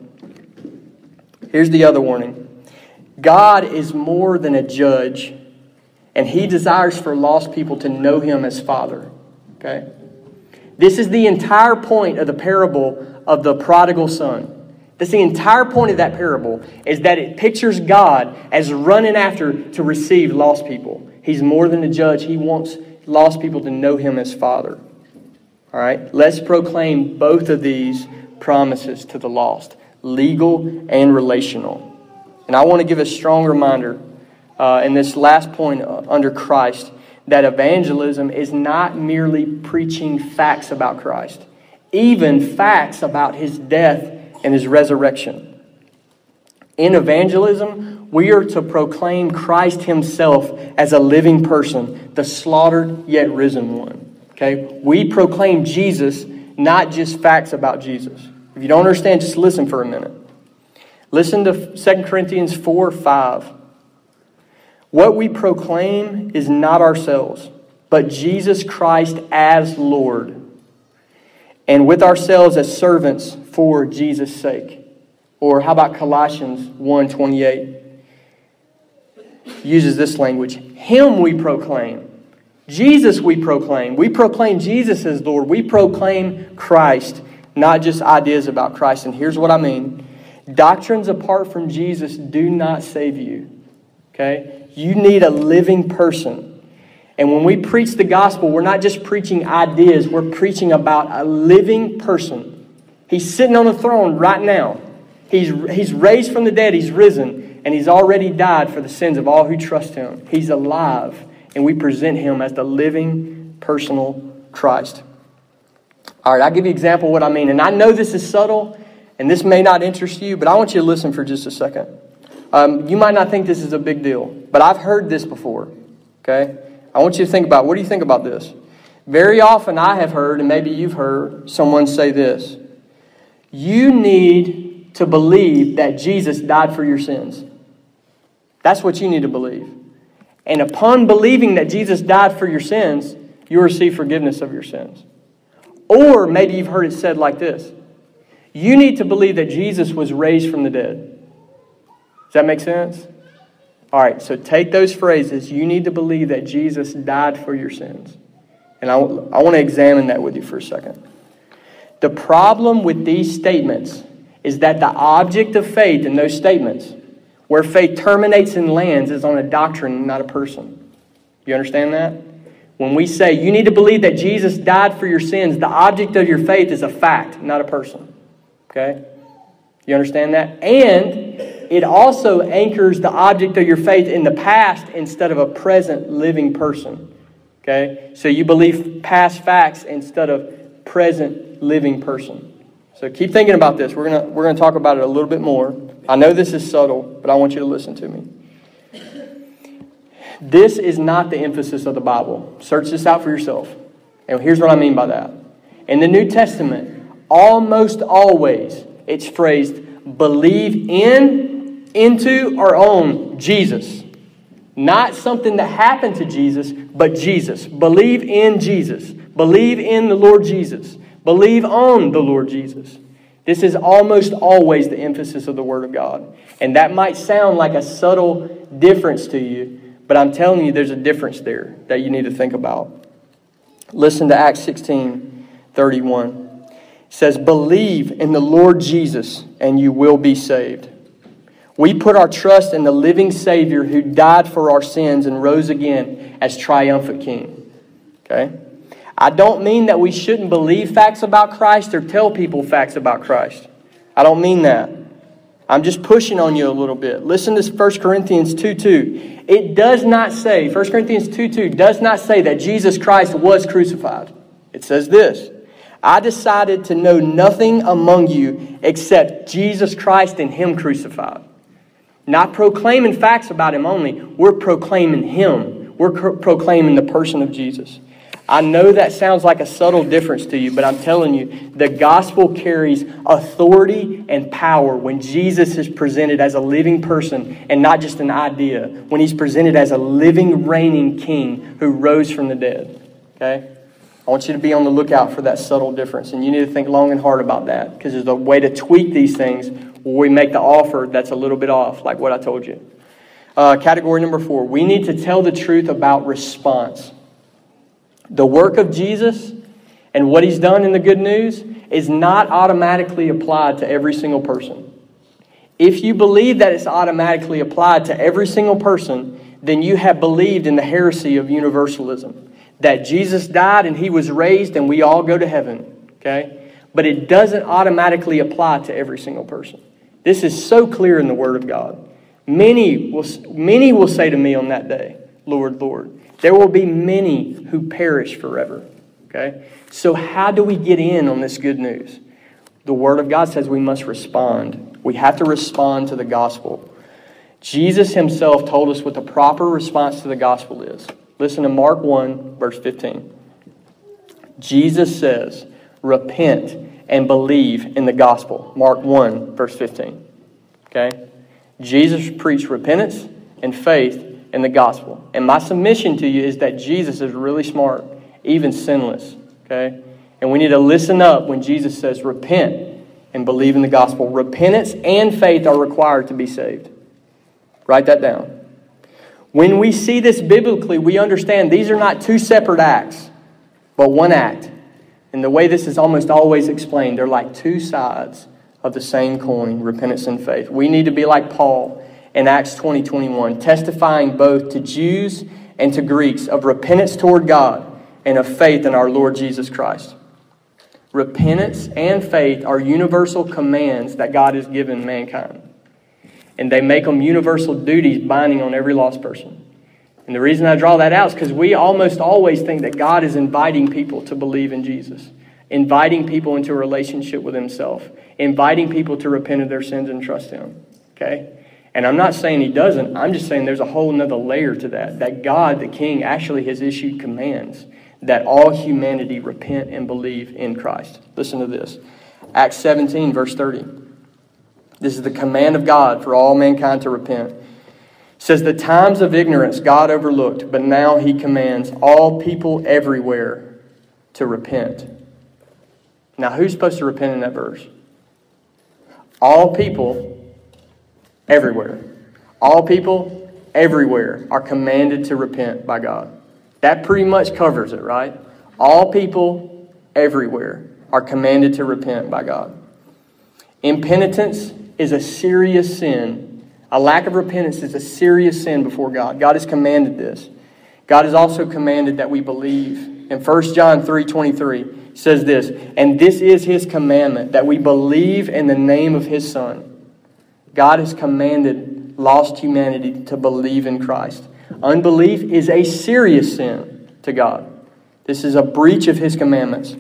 A: Here's the other warning. God is more than a judge, and He desires for lost people to know Him as Father, okay? This is the entire point of the parable of the prodigal son. That's the entire point of that parable, is that it pictures God as running after to receive lost people. He's more than a judge. He wants lost people to know Him as Father. All right? Let's proclaim both of these promises to the lost, legal and relational. And I want to give a strong reminder uh, in this last point uh, under Christ that evangelism is not merely preaching facts about Christ, even facts about His death and His resurrection. In evangelism, we are to proclaim Christ Himself as a living person, the slaughtered yet risen one. Okay? We proclaim Jesus, not just facts about Jesus. If you don't understand, just listen for a minute. Listen to Second Corinthians four five. What we proclaim is not ourselves, but Jesus Christ as Lord, and with ourselves as servants for Jesus' sake. Or how about Colossians one twenty-eight? Uses this language. Him we proclaim. Jesus we proclaim. We proclaim Jesus as Lord. We proclaim Christ, not just ideas about Christ. And here's what I mean. Doctrines apart from Jesus do not save you. Okay? You need a living person. And when we preach the gospel, we're not just preaching ideas. We're preaching about a living person. He's sitting on a throne right now. He's, he's raised from the dead. He's risen. And He's already died for the sins of all who trust Him. He's alive. And we present Him as the living, personal Christ. All right, I'll give you an example of what I mean. And I know this is subtle, and this may not interest you, but I want you to listen for just a second. Um, you might not think this is a big deal, but I've heard this before. Okay? I want you to think about, what do you think about this? Very often I have heard, and maybe you've heard, someone say this. You need to believe that Jesus died for your sins. That's what you need to believe. And upon believing that Jesus died for your sins, you'll receive forgiveness of your sins. Or maybe you've heard it said like this. You need to believe that Jesus was raised from the dead. Does that make sense? All right, so take those phrases. You need to believe that Jesus died for your sins. And I, I want to examine that with you for a second. The problem with these statements is that the object of faith in those statements, where faith terminates and lands, is on a doctrine, not a person. You understand that? When we say you need to believe that Jesus died for your sins, the object of your faith is a fact, not a person. Okay? You understand that? And it also anchors the object of your faith in the past instead of a present living person. Okay? So you believe past facts instead of present living person. So keep thinking about this. We're gonna we're gonna talk about it a little bit more. I know this is subtle, but I want you to listen to me. This is not the emphasis of the Bible. Search this out for yourself. And here's what I mean by that. In the New Testament, almost always it's phrased, believe in, into, or on Jesus. Not something that happened to Jesus, but Jesus. Believe in Jesus. Believe in the Lord Jesus. Believe on the Lord Jesus. This is almost always the emphasis of the Word of God. And that might sound like a subtle difference to you, but I'm telling you there's a difference there that you need to think about. Listen to Acts sixteen thirty-one. It says, believe in the Lord Jesus and you will be saved. We put our trust in the living Savior who died for our sins and rose again as triumphant King. Okay? I don't mean that we shouldn't believe facts about Christ or tell people facts about Christ. I don't mean that. I'm just pushing on you a little bit. Listen to First Corinthians two two. It does not say, First Corinthians two two does not say that Jesus Christ was crucified. It says this, I decided to know nothing among you except Jesus Christ and Him crucified. Not proclaiming facts about Him only. We're proclaiming Him. We're pro- proclaiming the person of Jesus. I know that sounds like a subtle difference to you, but I'm telling you, the gospel carries authority and power when Jesus is presented as a living person and not just an idea. When He's presented as a living, reigning King who rose from the dead. Okay? I want you to be on the lookout for that subtle difference. And you need to think long and hard about that. Because there's a way to tweak these things where we make the offer that's a little bit off, like what I told you. Uh, category number four. We need to tell the truth about response. The work of Jesus and what He's done in the good news is not automatically applied to every single person. If you believe that it's automatically applied to every single person, then you have believed in the heresy of universalism. That Jesus died and He was raised and we all go to heaven. Okay? But it doesn't automatically apply to every single person. This is so clear in the Word of God. Many will, many will say to me on that day, Lord, Lord. There will be many who perish forever. Okay? So how do we get in on this good news? The Word of God says we must respond. We have to respond to the gospel. Jesus Himself told us what the proper response to the gospel is. Listen to Mark one, verse fifteen. Jesus says, repent and believe in the gospel. Mark one, verse fifteen. Okay? Jesus preached repentance and faith in the gospel. And my submission to you is that Jesus is really smart, even sinless. Okay? And we need to listen up when Jesus says, repent and believe in the gospel. Repentance and faith are required to be saved. Write that down. When we see this biblically, we understand these are not two separate acts, but one act. And the way this is almost always explained, they're like two sides of the same coin, repentance and faith. We need to be like Paul in Acts twenty twenty-one, testifying both to Jews and to Greeks of repentance toward God and of faith in our Lord Jesus Christ. Repentance and faith are universal commands that God has given mankind. And they make them universal duties binding on every lost person. And the reason I draw that out is because we almost always think that God is inviting people to believe in Jesus. Inviting people into a relationship with Himself. Inviting people to repent of their sins and trust Him. Okay? And I'm not saying He doesn't. I'm just saying there's a whole nother layer to that. That God, the King, actually has issued commands that all humanity repent and believe in Christ. Listen to this. Acts seventeen, verse thirty. This is the command of God for all mankind to repent. It says, the times of ignorance God overlooked, but now He commands all people everywhere to repent. Now, who's supposed to repent in that verse? All people everywhere. All people everywhere are commanded to repent by God. That pretty much covers it, right? All people everywhere are commanded to repent by God. Impenitence is a serious sin. A lack of repentance is a serious sin before God. God has commanded this. God has also commanded that we believe. In First John three twenty-three it says this, and this is His commandment, that we believe in the name of His Son. God has commanded lost humanity to believe in Christ. Unbelief is a serious sin to God. This is a breach of His commandments.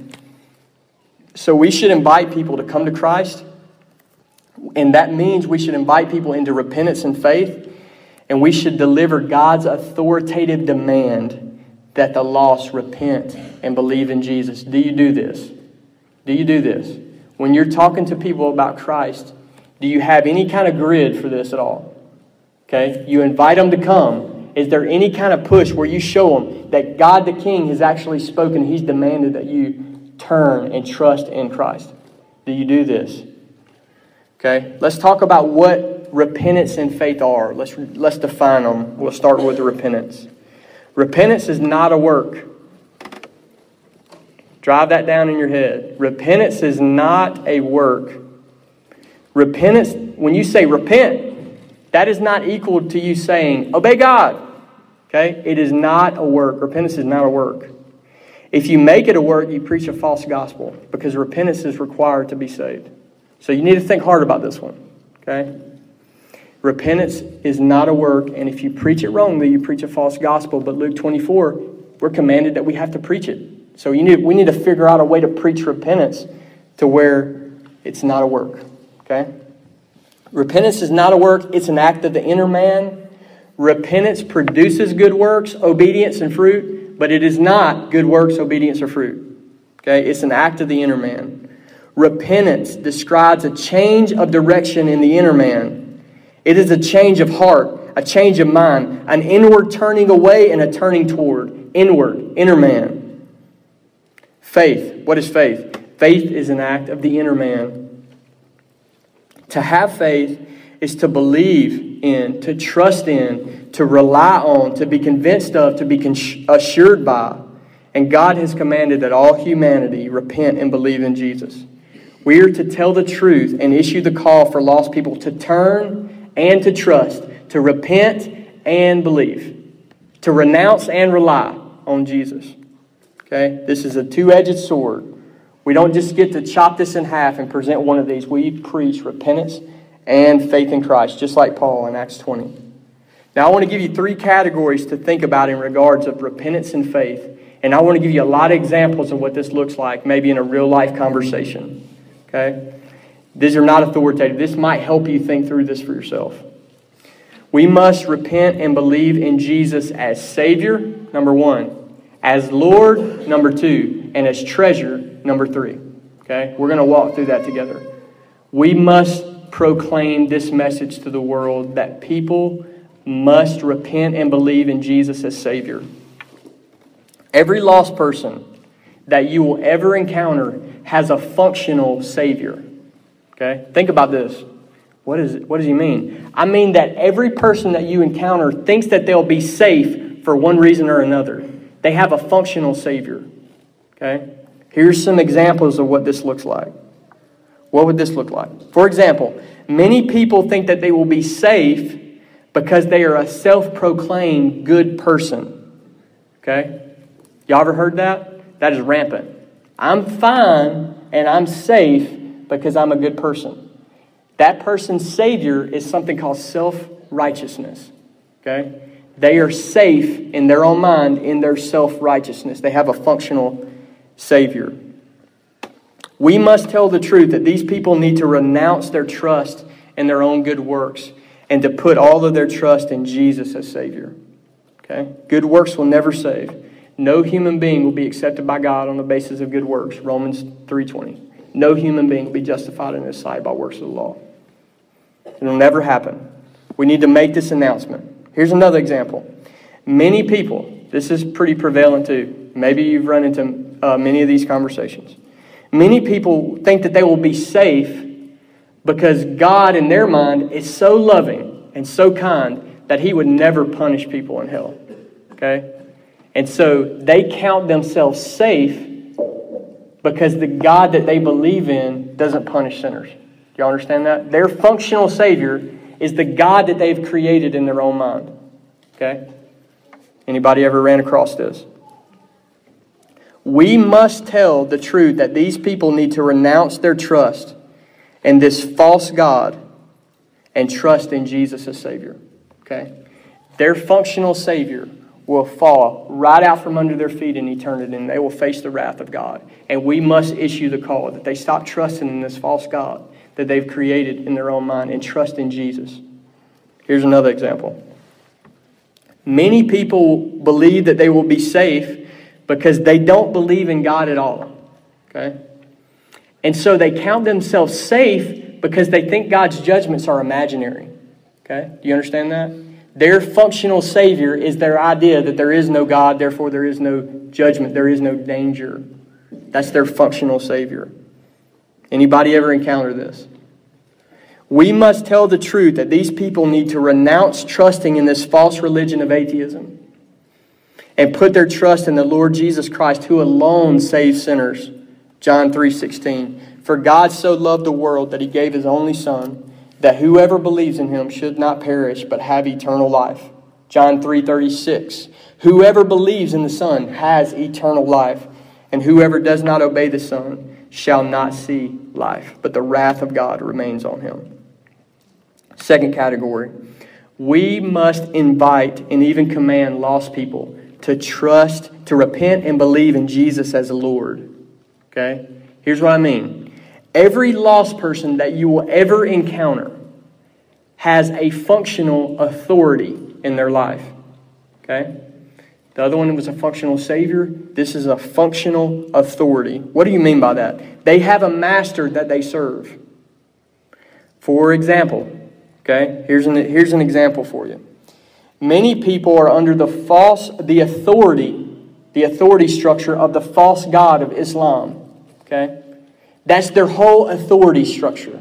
A: So we should invite people to come to Christ. And that means we should invite people into repentance and faith. And we should deliver God's authoritative demand that the lost repent and believe in Jesus. Do you do this? Do you do this? When you're talking to people about Christ, do you have any kind of grid for this at all? Okay? You invite them to come. Is there any kind of push where you show them that God the King has actually spoken? He's demanded that you turn and trust in Christ. Do you do this? Okay, let's talk about what repentance and faith are. Let's let's define them. We'll start with the repentance. Repentance is not a work. Drive that down in your head. Repentance is not a work. Repentance, when you say repent, that is not equal to you saying, obey God. Okay? It is not a work. Repentance is not a work. If you make it a work, you preach a false gospel because repentance is required to be saved. So you need to think hard about this one. Okay? Repentance is not a work, and if you preach it wrongly, you preach a false gospel. But Luke twenty-four, we're commanded that we have to preach it. So you need, we need to figure out a way to preach repentance to where it's not a work. Okay? Repentance is not a work. It's an act of the inner man. Repentance produces good works, obedience, and fruit, but it is not good works, obedience, or fruit. Okay? It's an act of the inner man. Repentance describes a change of direction in the inner man. It is a change of heart, a change of mind, an inward turning away and a turning toward, inward, inner man. Faith. What is faith? Faith is an act of the inner man. To have faith is to believe in, to trust in, to rely on, to be convinced of, to be assured by. And God has commanded that all humanity repent and believe in Jesus. We are to tell the truth and issue the call for lost people to turn and to trust, to repent and believe, to renounce and rely on Jesus. Okay? This is a two-edged sword. We don't just get to chop this in half and present one of these. We preach repentance and faith in Christ, just like Paul in Acts twenty. Now I want to give you three categories to think about in regards of repentance and faith. And I want to give you a lot of examples of what this looks like, maybe in a real-life conversation. Okay? These are not authoritative. This might help you think through this for yourself. We must repent and believe in Jesus as Savior, number one. As Lord, number two. And as treasure, number three. Okay? We're going to walk through that together. We must proclaim this message to the world that people must repent and believe in Jesus as Savior. Every lost person that you will ever encounter has a functional Savior. Okay? Think about this. What is it? What does he mean? I mean that every person that you encounter thinks that they'll be safe for one reason or another. They have a functional Savior. Okay? Here's some examples of what this looks like. What would this look like? For example, many people think that they will be safe because they are a self-proclaimed good person. Okay? Y'all ever heard that? That is rampant. I'm fine and I'm safe because I'm a good person. That person's Savior is something called self-righteousness. Okay? They are safe in their own mind in their self-righteousness. They have a functional Savior. We must tell the truth that these people need to renounce their trust in their own good works and to put all of their trust in Jesus as Savior. Okay? Good works will never save. No human being will be accepted by God on the basis of good works. Romans three twenty. No human being will be justified in His sight by works of the law. It will never happen. We need to make this announcement. Here's another example. Many people, this is pretty prevalent too. Maybe you've run into uh, many of these conversations. Many people think that they will be safe because God in their mind is so loving and so kind that He would never punish people in hell. Okay? And so they count themselves safe because the God that they believe in doesn't punish sinners. Do you understand that? Their functional Savior is the God that they've created in their own mind. Okay? Anybody ever ran across this? We must tell the truth that these people need to renounce their trust in this false God and trust in Jesus as Savior. Okay? Their functional Savior will fall right out from under their feet in eternity, and they will face the wrath of God. And we must issue the call that they stop trusting in this false God that they've created in their own mind and trust in Jesus. Here's another example. Many people believe that they will be safe because they don't believe in God at all. Okay? And so they count themselves safe because they think God's judgments are imaginary. Okay? Do you understand that? Their functional Savior is their idea that there is no God, therefore there is no judgment, there is no danger. That's their functional Savior. Anybody ever encounter this? We must tell the truth that these people need to renounce trusting in this false religion of atheism and put their trust in the Lord Jesus Christ, who alone saves sinners. John three sixteen. For God so loved the world that he gave his only Son, that whoever believes in him should not perish but have eternal life. John three thirty-six. Whoever believes in the Son has eternal life, and whoever does not obey the Son shall not see life, but the wrath of God remains on him. Second category. We must invite and even command lost people to trust, to repent and believe in Jesus as the Lord. Okay? Here's what I mean. Every lost person that you will ever encounter has a functional authority in their life. Okay? The other one was a functional savior. This is a functional authority. What do you mean by that? They have a master that they serve. For example, okay, here's an, here's an example for you. Many people are under the false, the authority, the authority structure of the false god of Islam. Okay? That's their whole authority structure.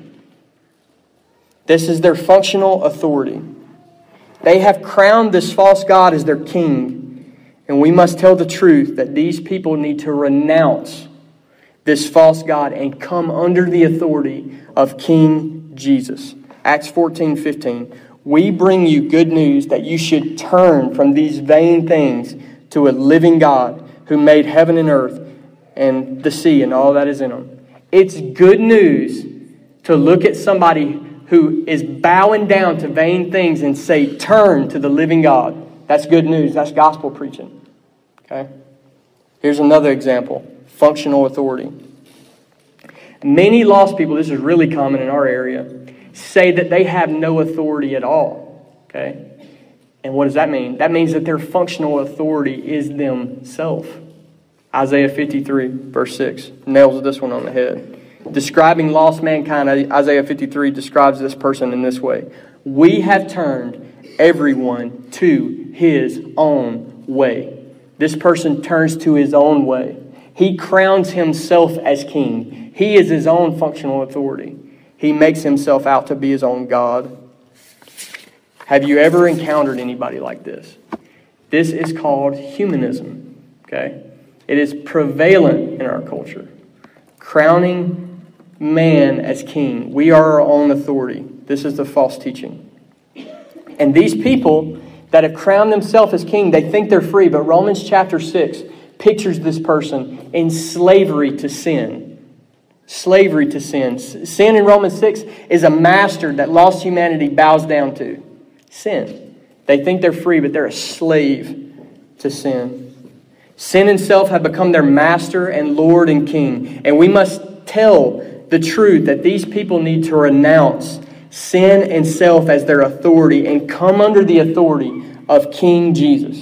A: This is their functional authority. They have crowned this false god as their king. And we must tell the truth that these people need to renounce this false god and come under the authority of King Jesus. Acts fourteen fifteen. We bring you good news that you should turn from these vain things to a living God who made heaven and earth and the sea and all that is in them. It's good news to look at somebody who is bowing down to vain things and say, turn to the living God. That's good news. That's gospel preaching. Okay? Here's another example. Functional authority. Many lost people, this is really common in our area, say that they have no authority at all. Okay? And what does that mean? That means that their functional authority is themselves. Isaiah fifty-three, verse six, nails this one on the head. Describing lost mankind, Isaiah fifty-three describes this person in this way. We have turned everyone to his own way. This person turns to his own way. He crowns himself as king. He is his own functional authority. He makes himself out to be his own God. Have you ever encountered anybody like this? This is called humanism. Okay? It is prevalent in our culture. Crowning man as king. We are our own authority. This is the false teaching. And these people that have crowned themselves as king, they think they're free. But Romans chapter six pictures this person in slavery to sin. Slavery to sin. Sin in Romans six is a master that lost humanity bows down to. Sin. They think they're free, but they're a slave to sin. Sin and self have become their master and Lord and King. And we must tell the truth that these people need to renounce sin and self as their authority and come under the authority of King Jesus.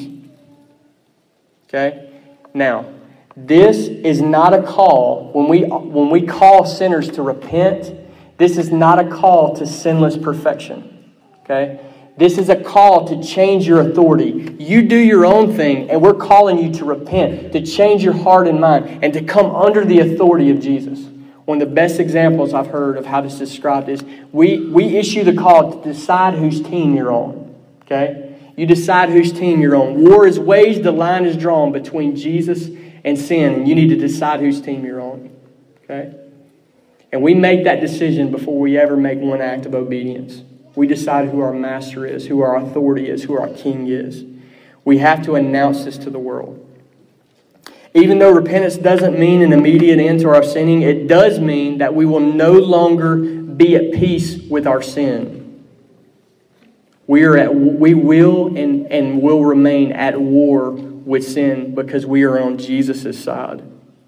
A: Okay? Now, this is not a call, when we, when we call sinners to repent, this is not a call to sinless perfection. Okay? This is a call to change your authority. You do your own thing, and we're calling you to repent, to change your heart and mind, and to come under the authority of Jesus. One of the best examples I've heard of how this is described is we, we issue the call to decide whose team you're on. Okay? You decide whose team you're on. War is waged, the line is drawn between Jesus and sin, and you need to decide whose team you're on. Okay? And we make that decision before we ever make one act of obedience. We decide who our master is, who our authority is, who our king is. We have to announce this to the world. Even though repentance doesn't mean an immediate end to our sinning, it does mean that we will no longer be at peace with our sin. We are at, we will and, and will remain at war with sin because we are on Jesus' side.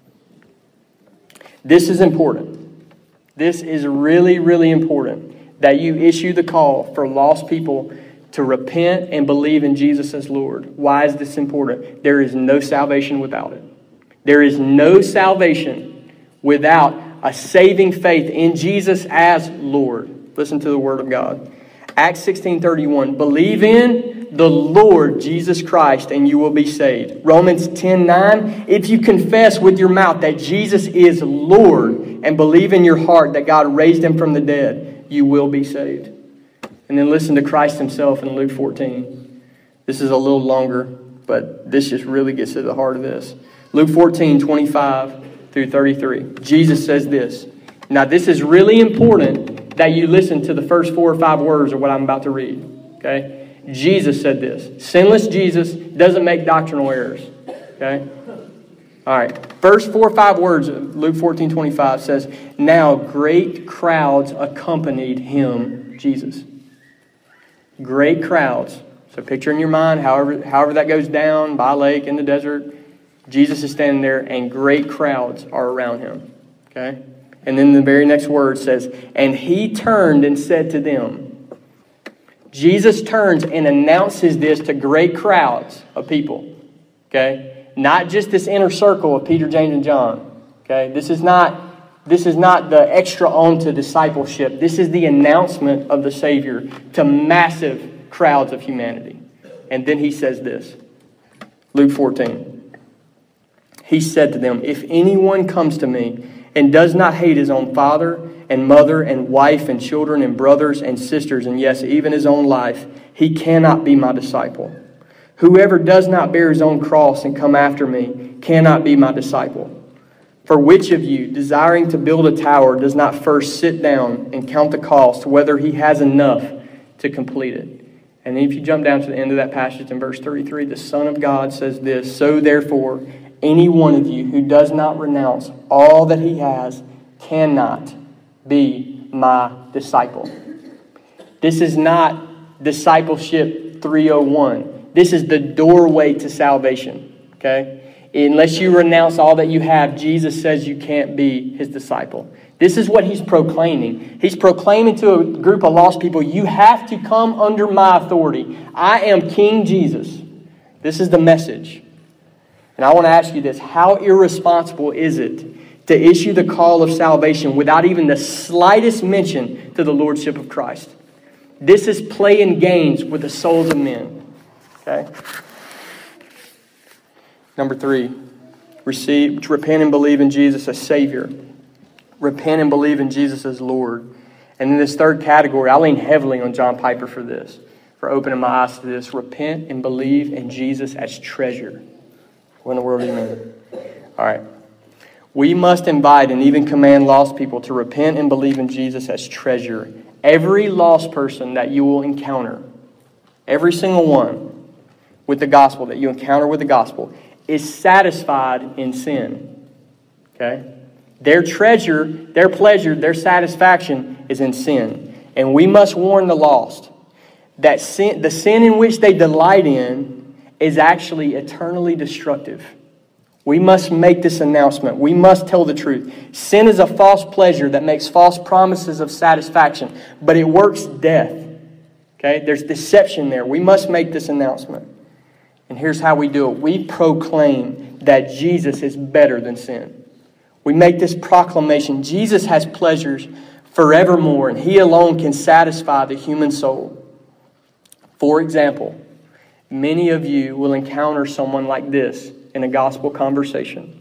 A: This is important. This is really, really important. That you issue the call for lost people to repent and believe in Jesus as Lord. Why is this important? There is no salvation without it. There is no salvation without a saving faith in Jesus as Lord. Listen to the Word of God. Acts sixteen thirty-one. Believe in the Lord Jesus Christ and you will be saved. Romans ten nine. If you confess with your mouth that Jesus is Lord and believe in your heart that God raised him from the dead, you will be saved. And then listen to Christ himself in Luke fourteen. This is a little longer. but this just really gets to the heart of this. Luke fourteen, twenty-five through thirty-three. Jesus says this. Now, this is really important that you listen to the first four or five words of what I'm about to read. Okay? Jesus said this. Sinless Jesus doesn't make doctrinal errors. Okay? All right. First four or five words of Luke fourteen, twenty-five says, now great crowds accompanied him, Jesus. Great crowds. So picture in your mind, however, however that goes down, by a lake, in the desert, Jesus is standing there and great crowds are around him. Okay? And then the very next word says, and he turned and said to them. Jesus turns and announces this to great crowds of people. Okay? Not just this inner circle of Peter, James, and John. Okay? This is not, this is not the extra on to discipleship. This is the announcement of the Savior to massive crowds of humanity. And then he says this. Luke fourteen. He said to them, if anyone comes to me and does not hate his own father and mother and wife and children and brothers and sisters, and yes, even his own life, he cannot be my disciple. Whoever does not bear his own cross and come after me cannot be my disciple. For which of you, desiring to build a tower, does not first sit down and count the cost, whether he has enough to complete it? And then if you jump down to the end of that passage in verse thirty-three, the Son of God says this, so therefore, any one of you who does not renounce all that he has cannot be my disciple. This is not discipleship three oh one. This is the doorway to salvation. Okay? Unless you renounce all that you have, Jesus says you can't be his disciple. This is what he's proclaiming. He's proclaiming to a group of lost people, you have to come under my authority. I am King Jesus. This is the message. And I want to ask you this. How irresponsible is it to issue the call of salvation without even the slightest mention to the Lordship of Christ? This is playing games with the souls of men. Okay? Number three, receive, repent and believe in Jesus as Savior. Repent and believe in Jesus as Lord. And in this third category, I lean heavily on John Piper for this, for opening my eyes to this. Repent and believe in Jesus as treasure. What in the world do you mean? All right. We must invite and even command lost people to repent and believe in Jesus as treasure. Every lost person that you will encounter, every single one with the gospel that you encounter with the gospel, is satisfied in sin. Okay? Their treasure, their pleasure, their satisfaction is in sin. And we must warn the lost that sin, the sin in which they delight in is actually eternally destructive. We must make this announcement. We must tell the truth. Sin is a false pleasure that makes false promises of satisfaction, but it works death. Okay? There's deception there. We must make this announcement. And here's how we do it. We proclaim that Jesus is better than sin. We make this proclamation. Jesus has pleasures forevermore, and he alone can satisfy the human soul. For example, many of you will encounter someone like this in a gospel conversation.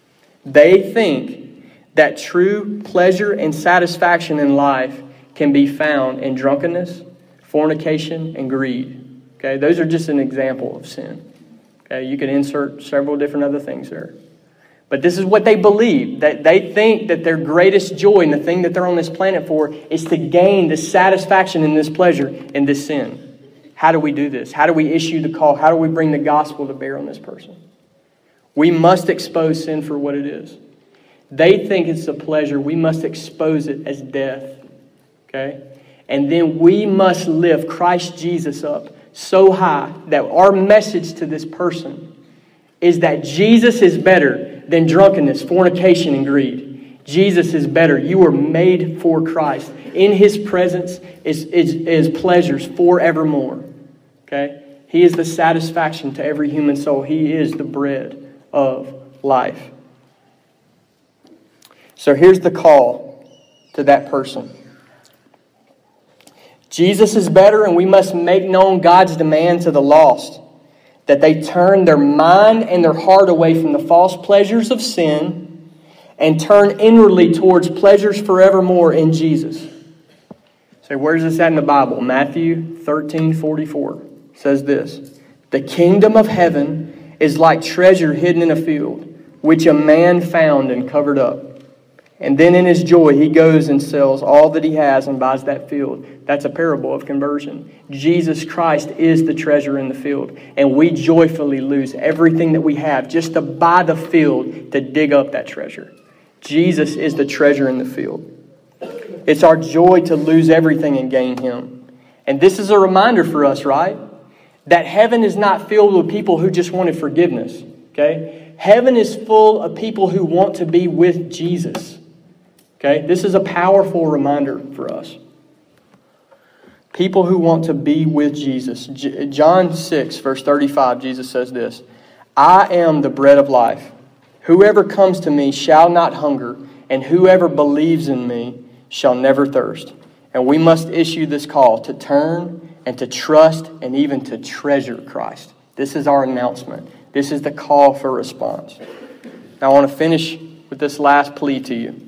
A: They think that true pleasure and satisfaction in life can be found in drunkenness, fornication, and greed. Okay, those are just an example of sin. Okay, you could insert several different other things there. But this is what they believe, that they think that their greatest joy and the thing that they're on this planet for is to gain this satisfaction and this pleasure in this sin. How do we do this? How do we issue the call? How do we bring the gospel to bear on this person? We must expose sin for what it is. They think it's a pleasure. We must expose it as death. Okay? And then we must lift Christ Jesus up so high that our message to this person is that Jesus is better than drunkenness, fornication, and greed. Jesus is better. You were made for Christ. In his presence is, is, is pleasures forevermore. Okay? He is the satisfaction to every human soul. He is the bread of life. So here's the call to that person. Jesus is better, and we must make known God's demand to the lost, that they turn their mind and their heart away from the false pleasures of sin and turn inwardly towards pleasures forevermore in Jesus. So where's this at in the Bible? Matthew thirteen forty-four says this, The kingdom of heaven is like treasure hidden in a field, which a man found and covered up. And then in his joy, he goes and sells all that he has and buys that field. That's a parable of conversion. Jesus Christ is the treasure in the field. And we joyfully lose everything that we have just to buy the field to dig up that treasure. Jesus is the treasure in the field. It's our joy to lose everything and gain Him. And this is a reminder for us, right? That heaven is not filled with people who just wanted forgiveness. Okay? Heaven is full of people who want to be with Jesus. Okay? This is a powerful reminder for us. People who want to be with Jesus. J- John six, verse thirty-five, Jesus says this, I am the bread of life. Whoever comes to me shall not hunger, and whoever believes in me shall never thirst. And we must issue this call to turn and to trust and even to treasure Christ. This is our announcement. This is the call for response. Now I want to finish with this last plea to you.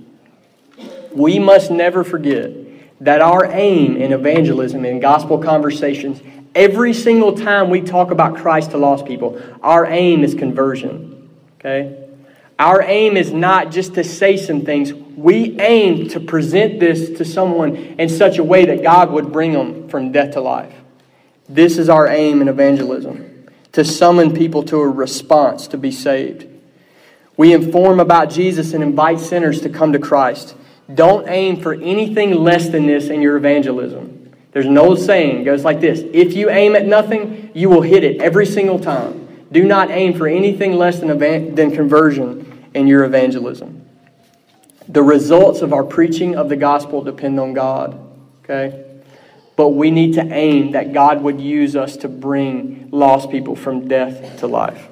A: We must never forget that our aim in evangelism and gospel conversations, every single time we talk about Christ to lost people, our aim is conversion. Okay? Our aim is not just to say some things. We aim to present this to someone in such a way that God would bring them from death to life. This is our aim in evangelism, to summon people to a response to be saved. We inform about Jesus and invite sinners to come to Christ. Don't aim for anything less than this in your evangelism. There's an old saying, it goes like this. If you aim at nothing, you will hit it every single time. Do not aim for anything less than, evan- than conversion in your evangelism. The results of our preaching of the gospel depend on God. Okay? But we need to aim that God would use us to bring lost people from death to life.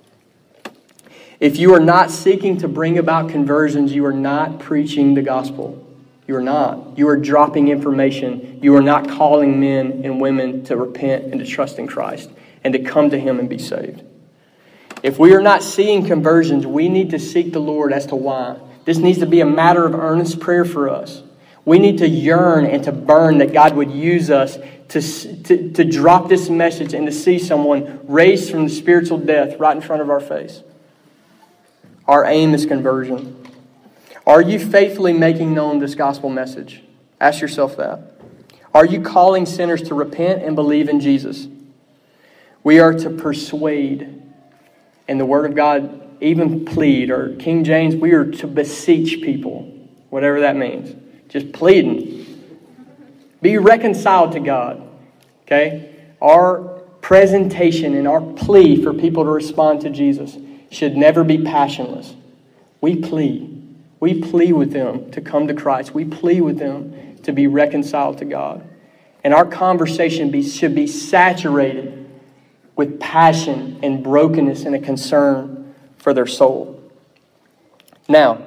A: If you are not seeking to bring about conversions, you are not preaching the gospel. You are not. You are dropping information. You are not calling men and women to repent and to trust in Christ and to come to Him and be saved. If we are not seeing conversions, we need to seek the Lord as to why. This needs to be a matter of earnest prayer for us. We need to yearn and to burn that God would use us to, to, to drop this message and to see someone raised from the spiritual death right in front of our face. Our aim is conversion. Are you faithfully making known this gospel message? Ask yourself that. Are you calling sinners to repent and believe in Jesus? We are to persuade, and the Word of God even plead, or King James, we are to beseech people, whatever that means. Just pleading. Be reconciled to God. Okay? Our presentation and our plea for people to respond to Jesus should never be passionless. We plead. We plead with them to come to Christ. We plead with them to be reconciled to God. And our conversation be, should be saturated with passion and brokenness and a concern for their soul. Now,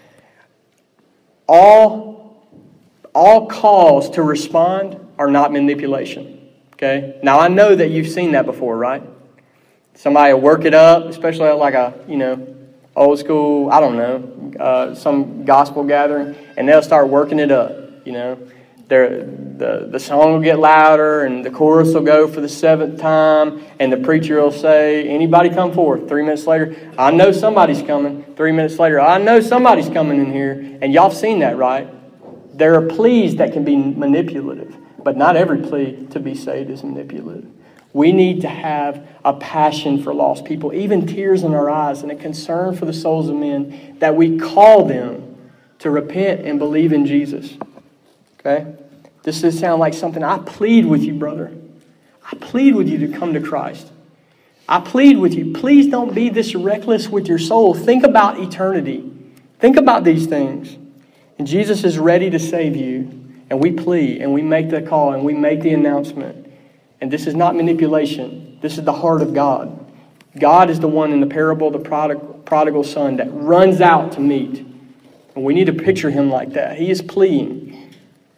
A: all, all calls to respond are not manipulation. Okay? Now, I know that you've seen that before, right? Somebody will work it up, especially at like a, you know, old school, I don't know, uh, some gospel gathering, and they'll start working it up, you know. They're, the, the song will get louder, and the chorus will go for the seventh time, and the preacher will say, anybody come forth? Three minutes later, I know somebody's coming. Three minutes later, I know somebody's coming in here. And y'all have seen that, right? There are pleas that can be manipulative, but not every plea to be saved is manipulative. We need to have a passion for lost people, even tears in our eyes and a concern for the souls of men, that we call them to repent and believe in Jesus. Okay? This does sound like something I plead with you, brother. I plead with you to come to Christ. I plead with you, please don't be this reckless with your soul. Think about eternity. Think about these things. And Jesus is ready to save you. And we plead and we make the call and we make the announcement. And this is not manipulation. This is the heart of God. God is the one in the parable of the prodigal, prodigal son that runs out to meet. And we need to picture Him like that. He is pleading.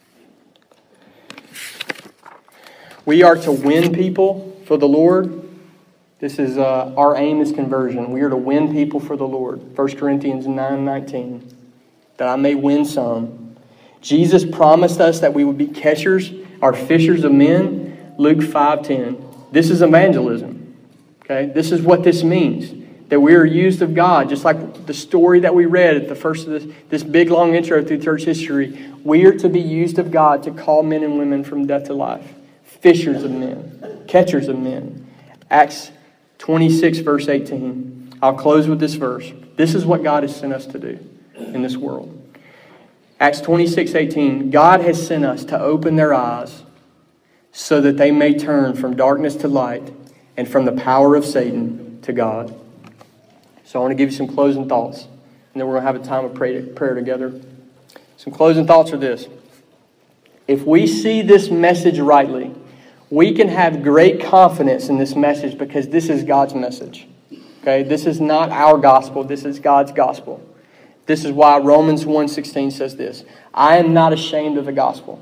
A: We are to win people for the Lord. This is uh, our aim is conversion. We are to win people for the Lord. First Corinthians nine nineteen. That I may win some. Jesus promised us that we would be catchers, or fishers of men. Luke five ten. This is evangelism. Okay? This is what this means. That we are used of God, just like the story that we read at the first of this, this big long intro through church history. We are to be used of God to call men and women from death to life. Fishers of men. Catchers of men. Acts twenty-six, verse eighteen. I'll close with this verse. This is what God has sent us to do in this world. Acts twenty-six, eighteen. God has sent us to open their eyes so that they may turn from darkness to light and from the power of Satan to God. So I want to give you some closing thoughts. And then we're going to have a time of prayer together. Some closing thoughts are this. If we see this message rightly, we can have great confidence in this message because this is God's message. Okay? This is not our gospel. This is God's gospel. This is why Romans one sixteen says this. I am not ashamed of the gospel.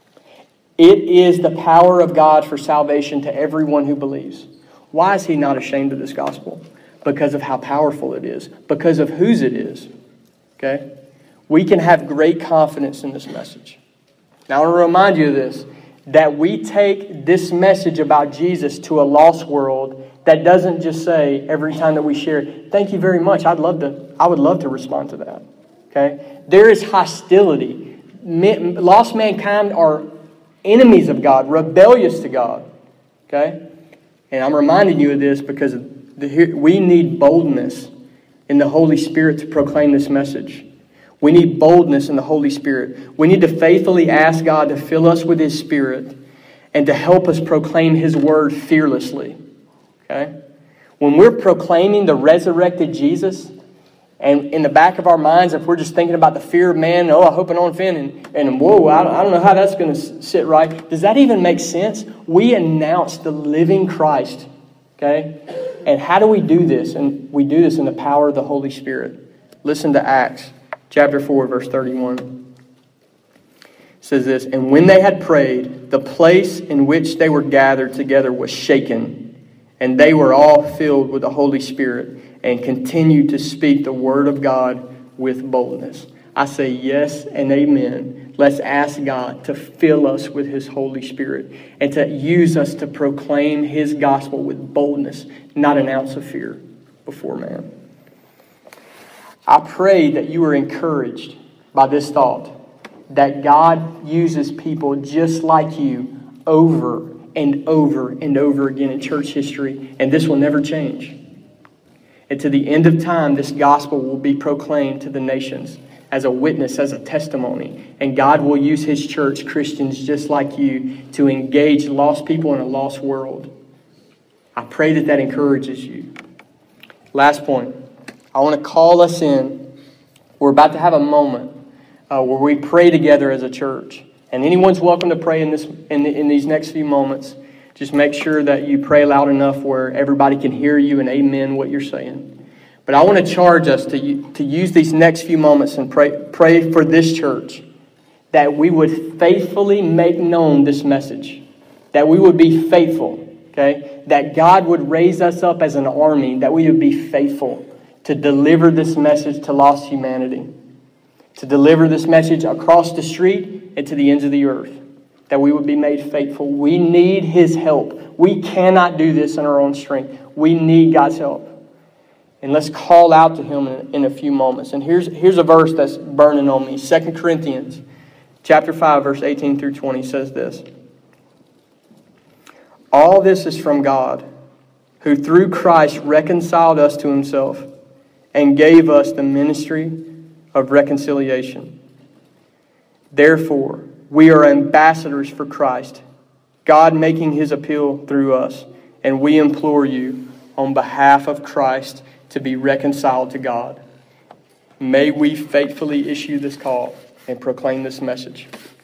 A: It is the power of God for salvation to everyone who believes. Why is he not ashamed of this gospel? Because of how powerful it is. Because of whose it is. Okay? We can have great confidence in this message. Now I want to remind you of this. That we take this message about Jesus to a lost world that doesn't just say every time that we share it, thank you very much. I'd love to, I would love to respond to that. Okay? There is hostility. Lost mankind are enemies of God, rebellious to God. Okay? And I'm reminding you of this because the, we need boldness in the Holy Spirit to proclaim this message. We need boldness in the Holy Spirit. We need to faithfully ask God to fill us with His Spirit and to help us proclaim His Word fearlessly. Okay? When we're proclaiming the resurrected Jesus, and in the back of our minds, if we're just thinking about the fear of man, oh, I hope I don't offend, and, and whoa, I don't, I don't know how that's going to sit right. Does that even make sense? We announce the living Christ. Okay? And how do we do this? And we do this in the power of the Holy Spirit. Listen to Acts chapter four, verse thirty-one. It says this, and when they had prayed, the place in which they were gathered together was shaken, and they were all filled with the Holy Spirit and continued to speak the word of God with boldness. I say yes and amen. Let's ask God to fill us with His Holy Spirit and to use us to proclaim His gospel with boldness, not an ounce of fear before man. I pray that you are encouraged by this thought, that God uses people just like you over and over and over again in church history, and this will never change. And to the end of time, this gospel will be proclaimed to the nations as a witness, as a testimony. And God will use His church, Christians just like you, to engage lost people in a lost world. I pray that that encourages you. Last point. I want to call us in. We're about to have a moment uh, where we pray together as a church. And anyone's welcome to pray in this in, the, in these next few moments. Just make sure that you pray loud enough where everybody can hear you and amen what you're saying. But I want to charge us to, to use these next few moments and pray, pray for this church. That we would faithfully make known this message. That we would be faithful. Okay? That God would raise us up as an army. That we would be faithful to deliver this message to lost humanity. To deliver this message across the street and to the ends of the earth. That we would be made faithful. We need His help. We cannot do this in our own strength. We need God's help. And let's call out to Him in, in a few moments. And here's, here's a verse that's burning on me. Second Corinthians chapter five, verse eighteen through twenty says this. All this is from God, who through Christ reconciled us to Himself and gave us the ministry of reconciliation. Therefore, we are ambassadors for Christ, God making His appeal through us. And we implore you on behalf of Christ to be reconciled to God. May we faithfully issue this call and proclaim this message.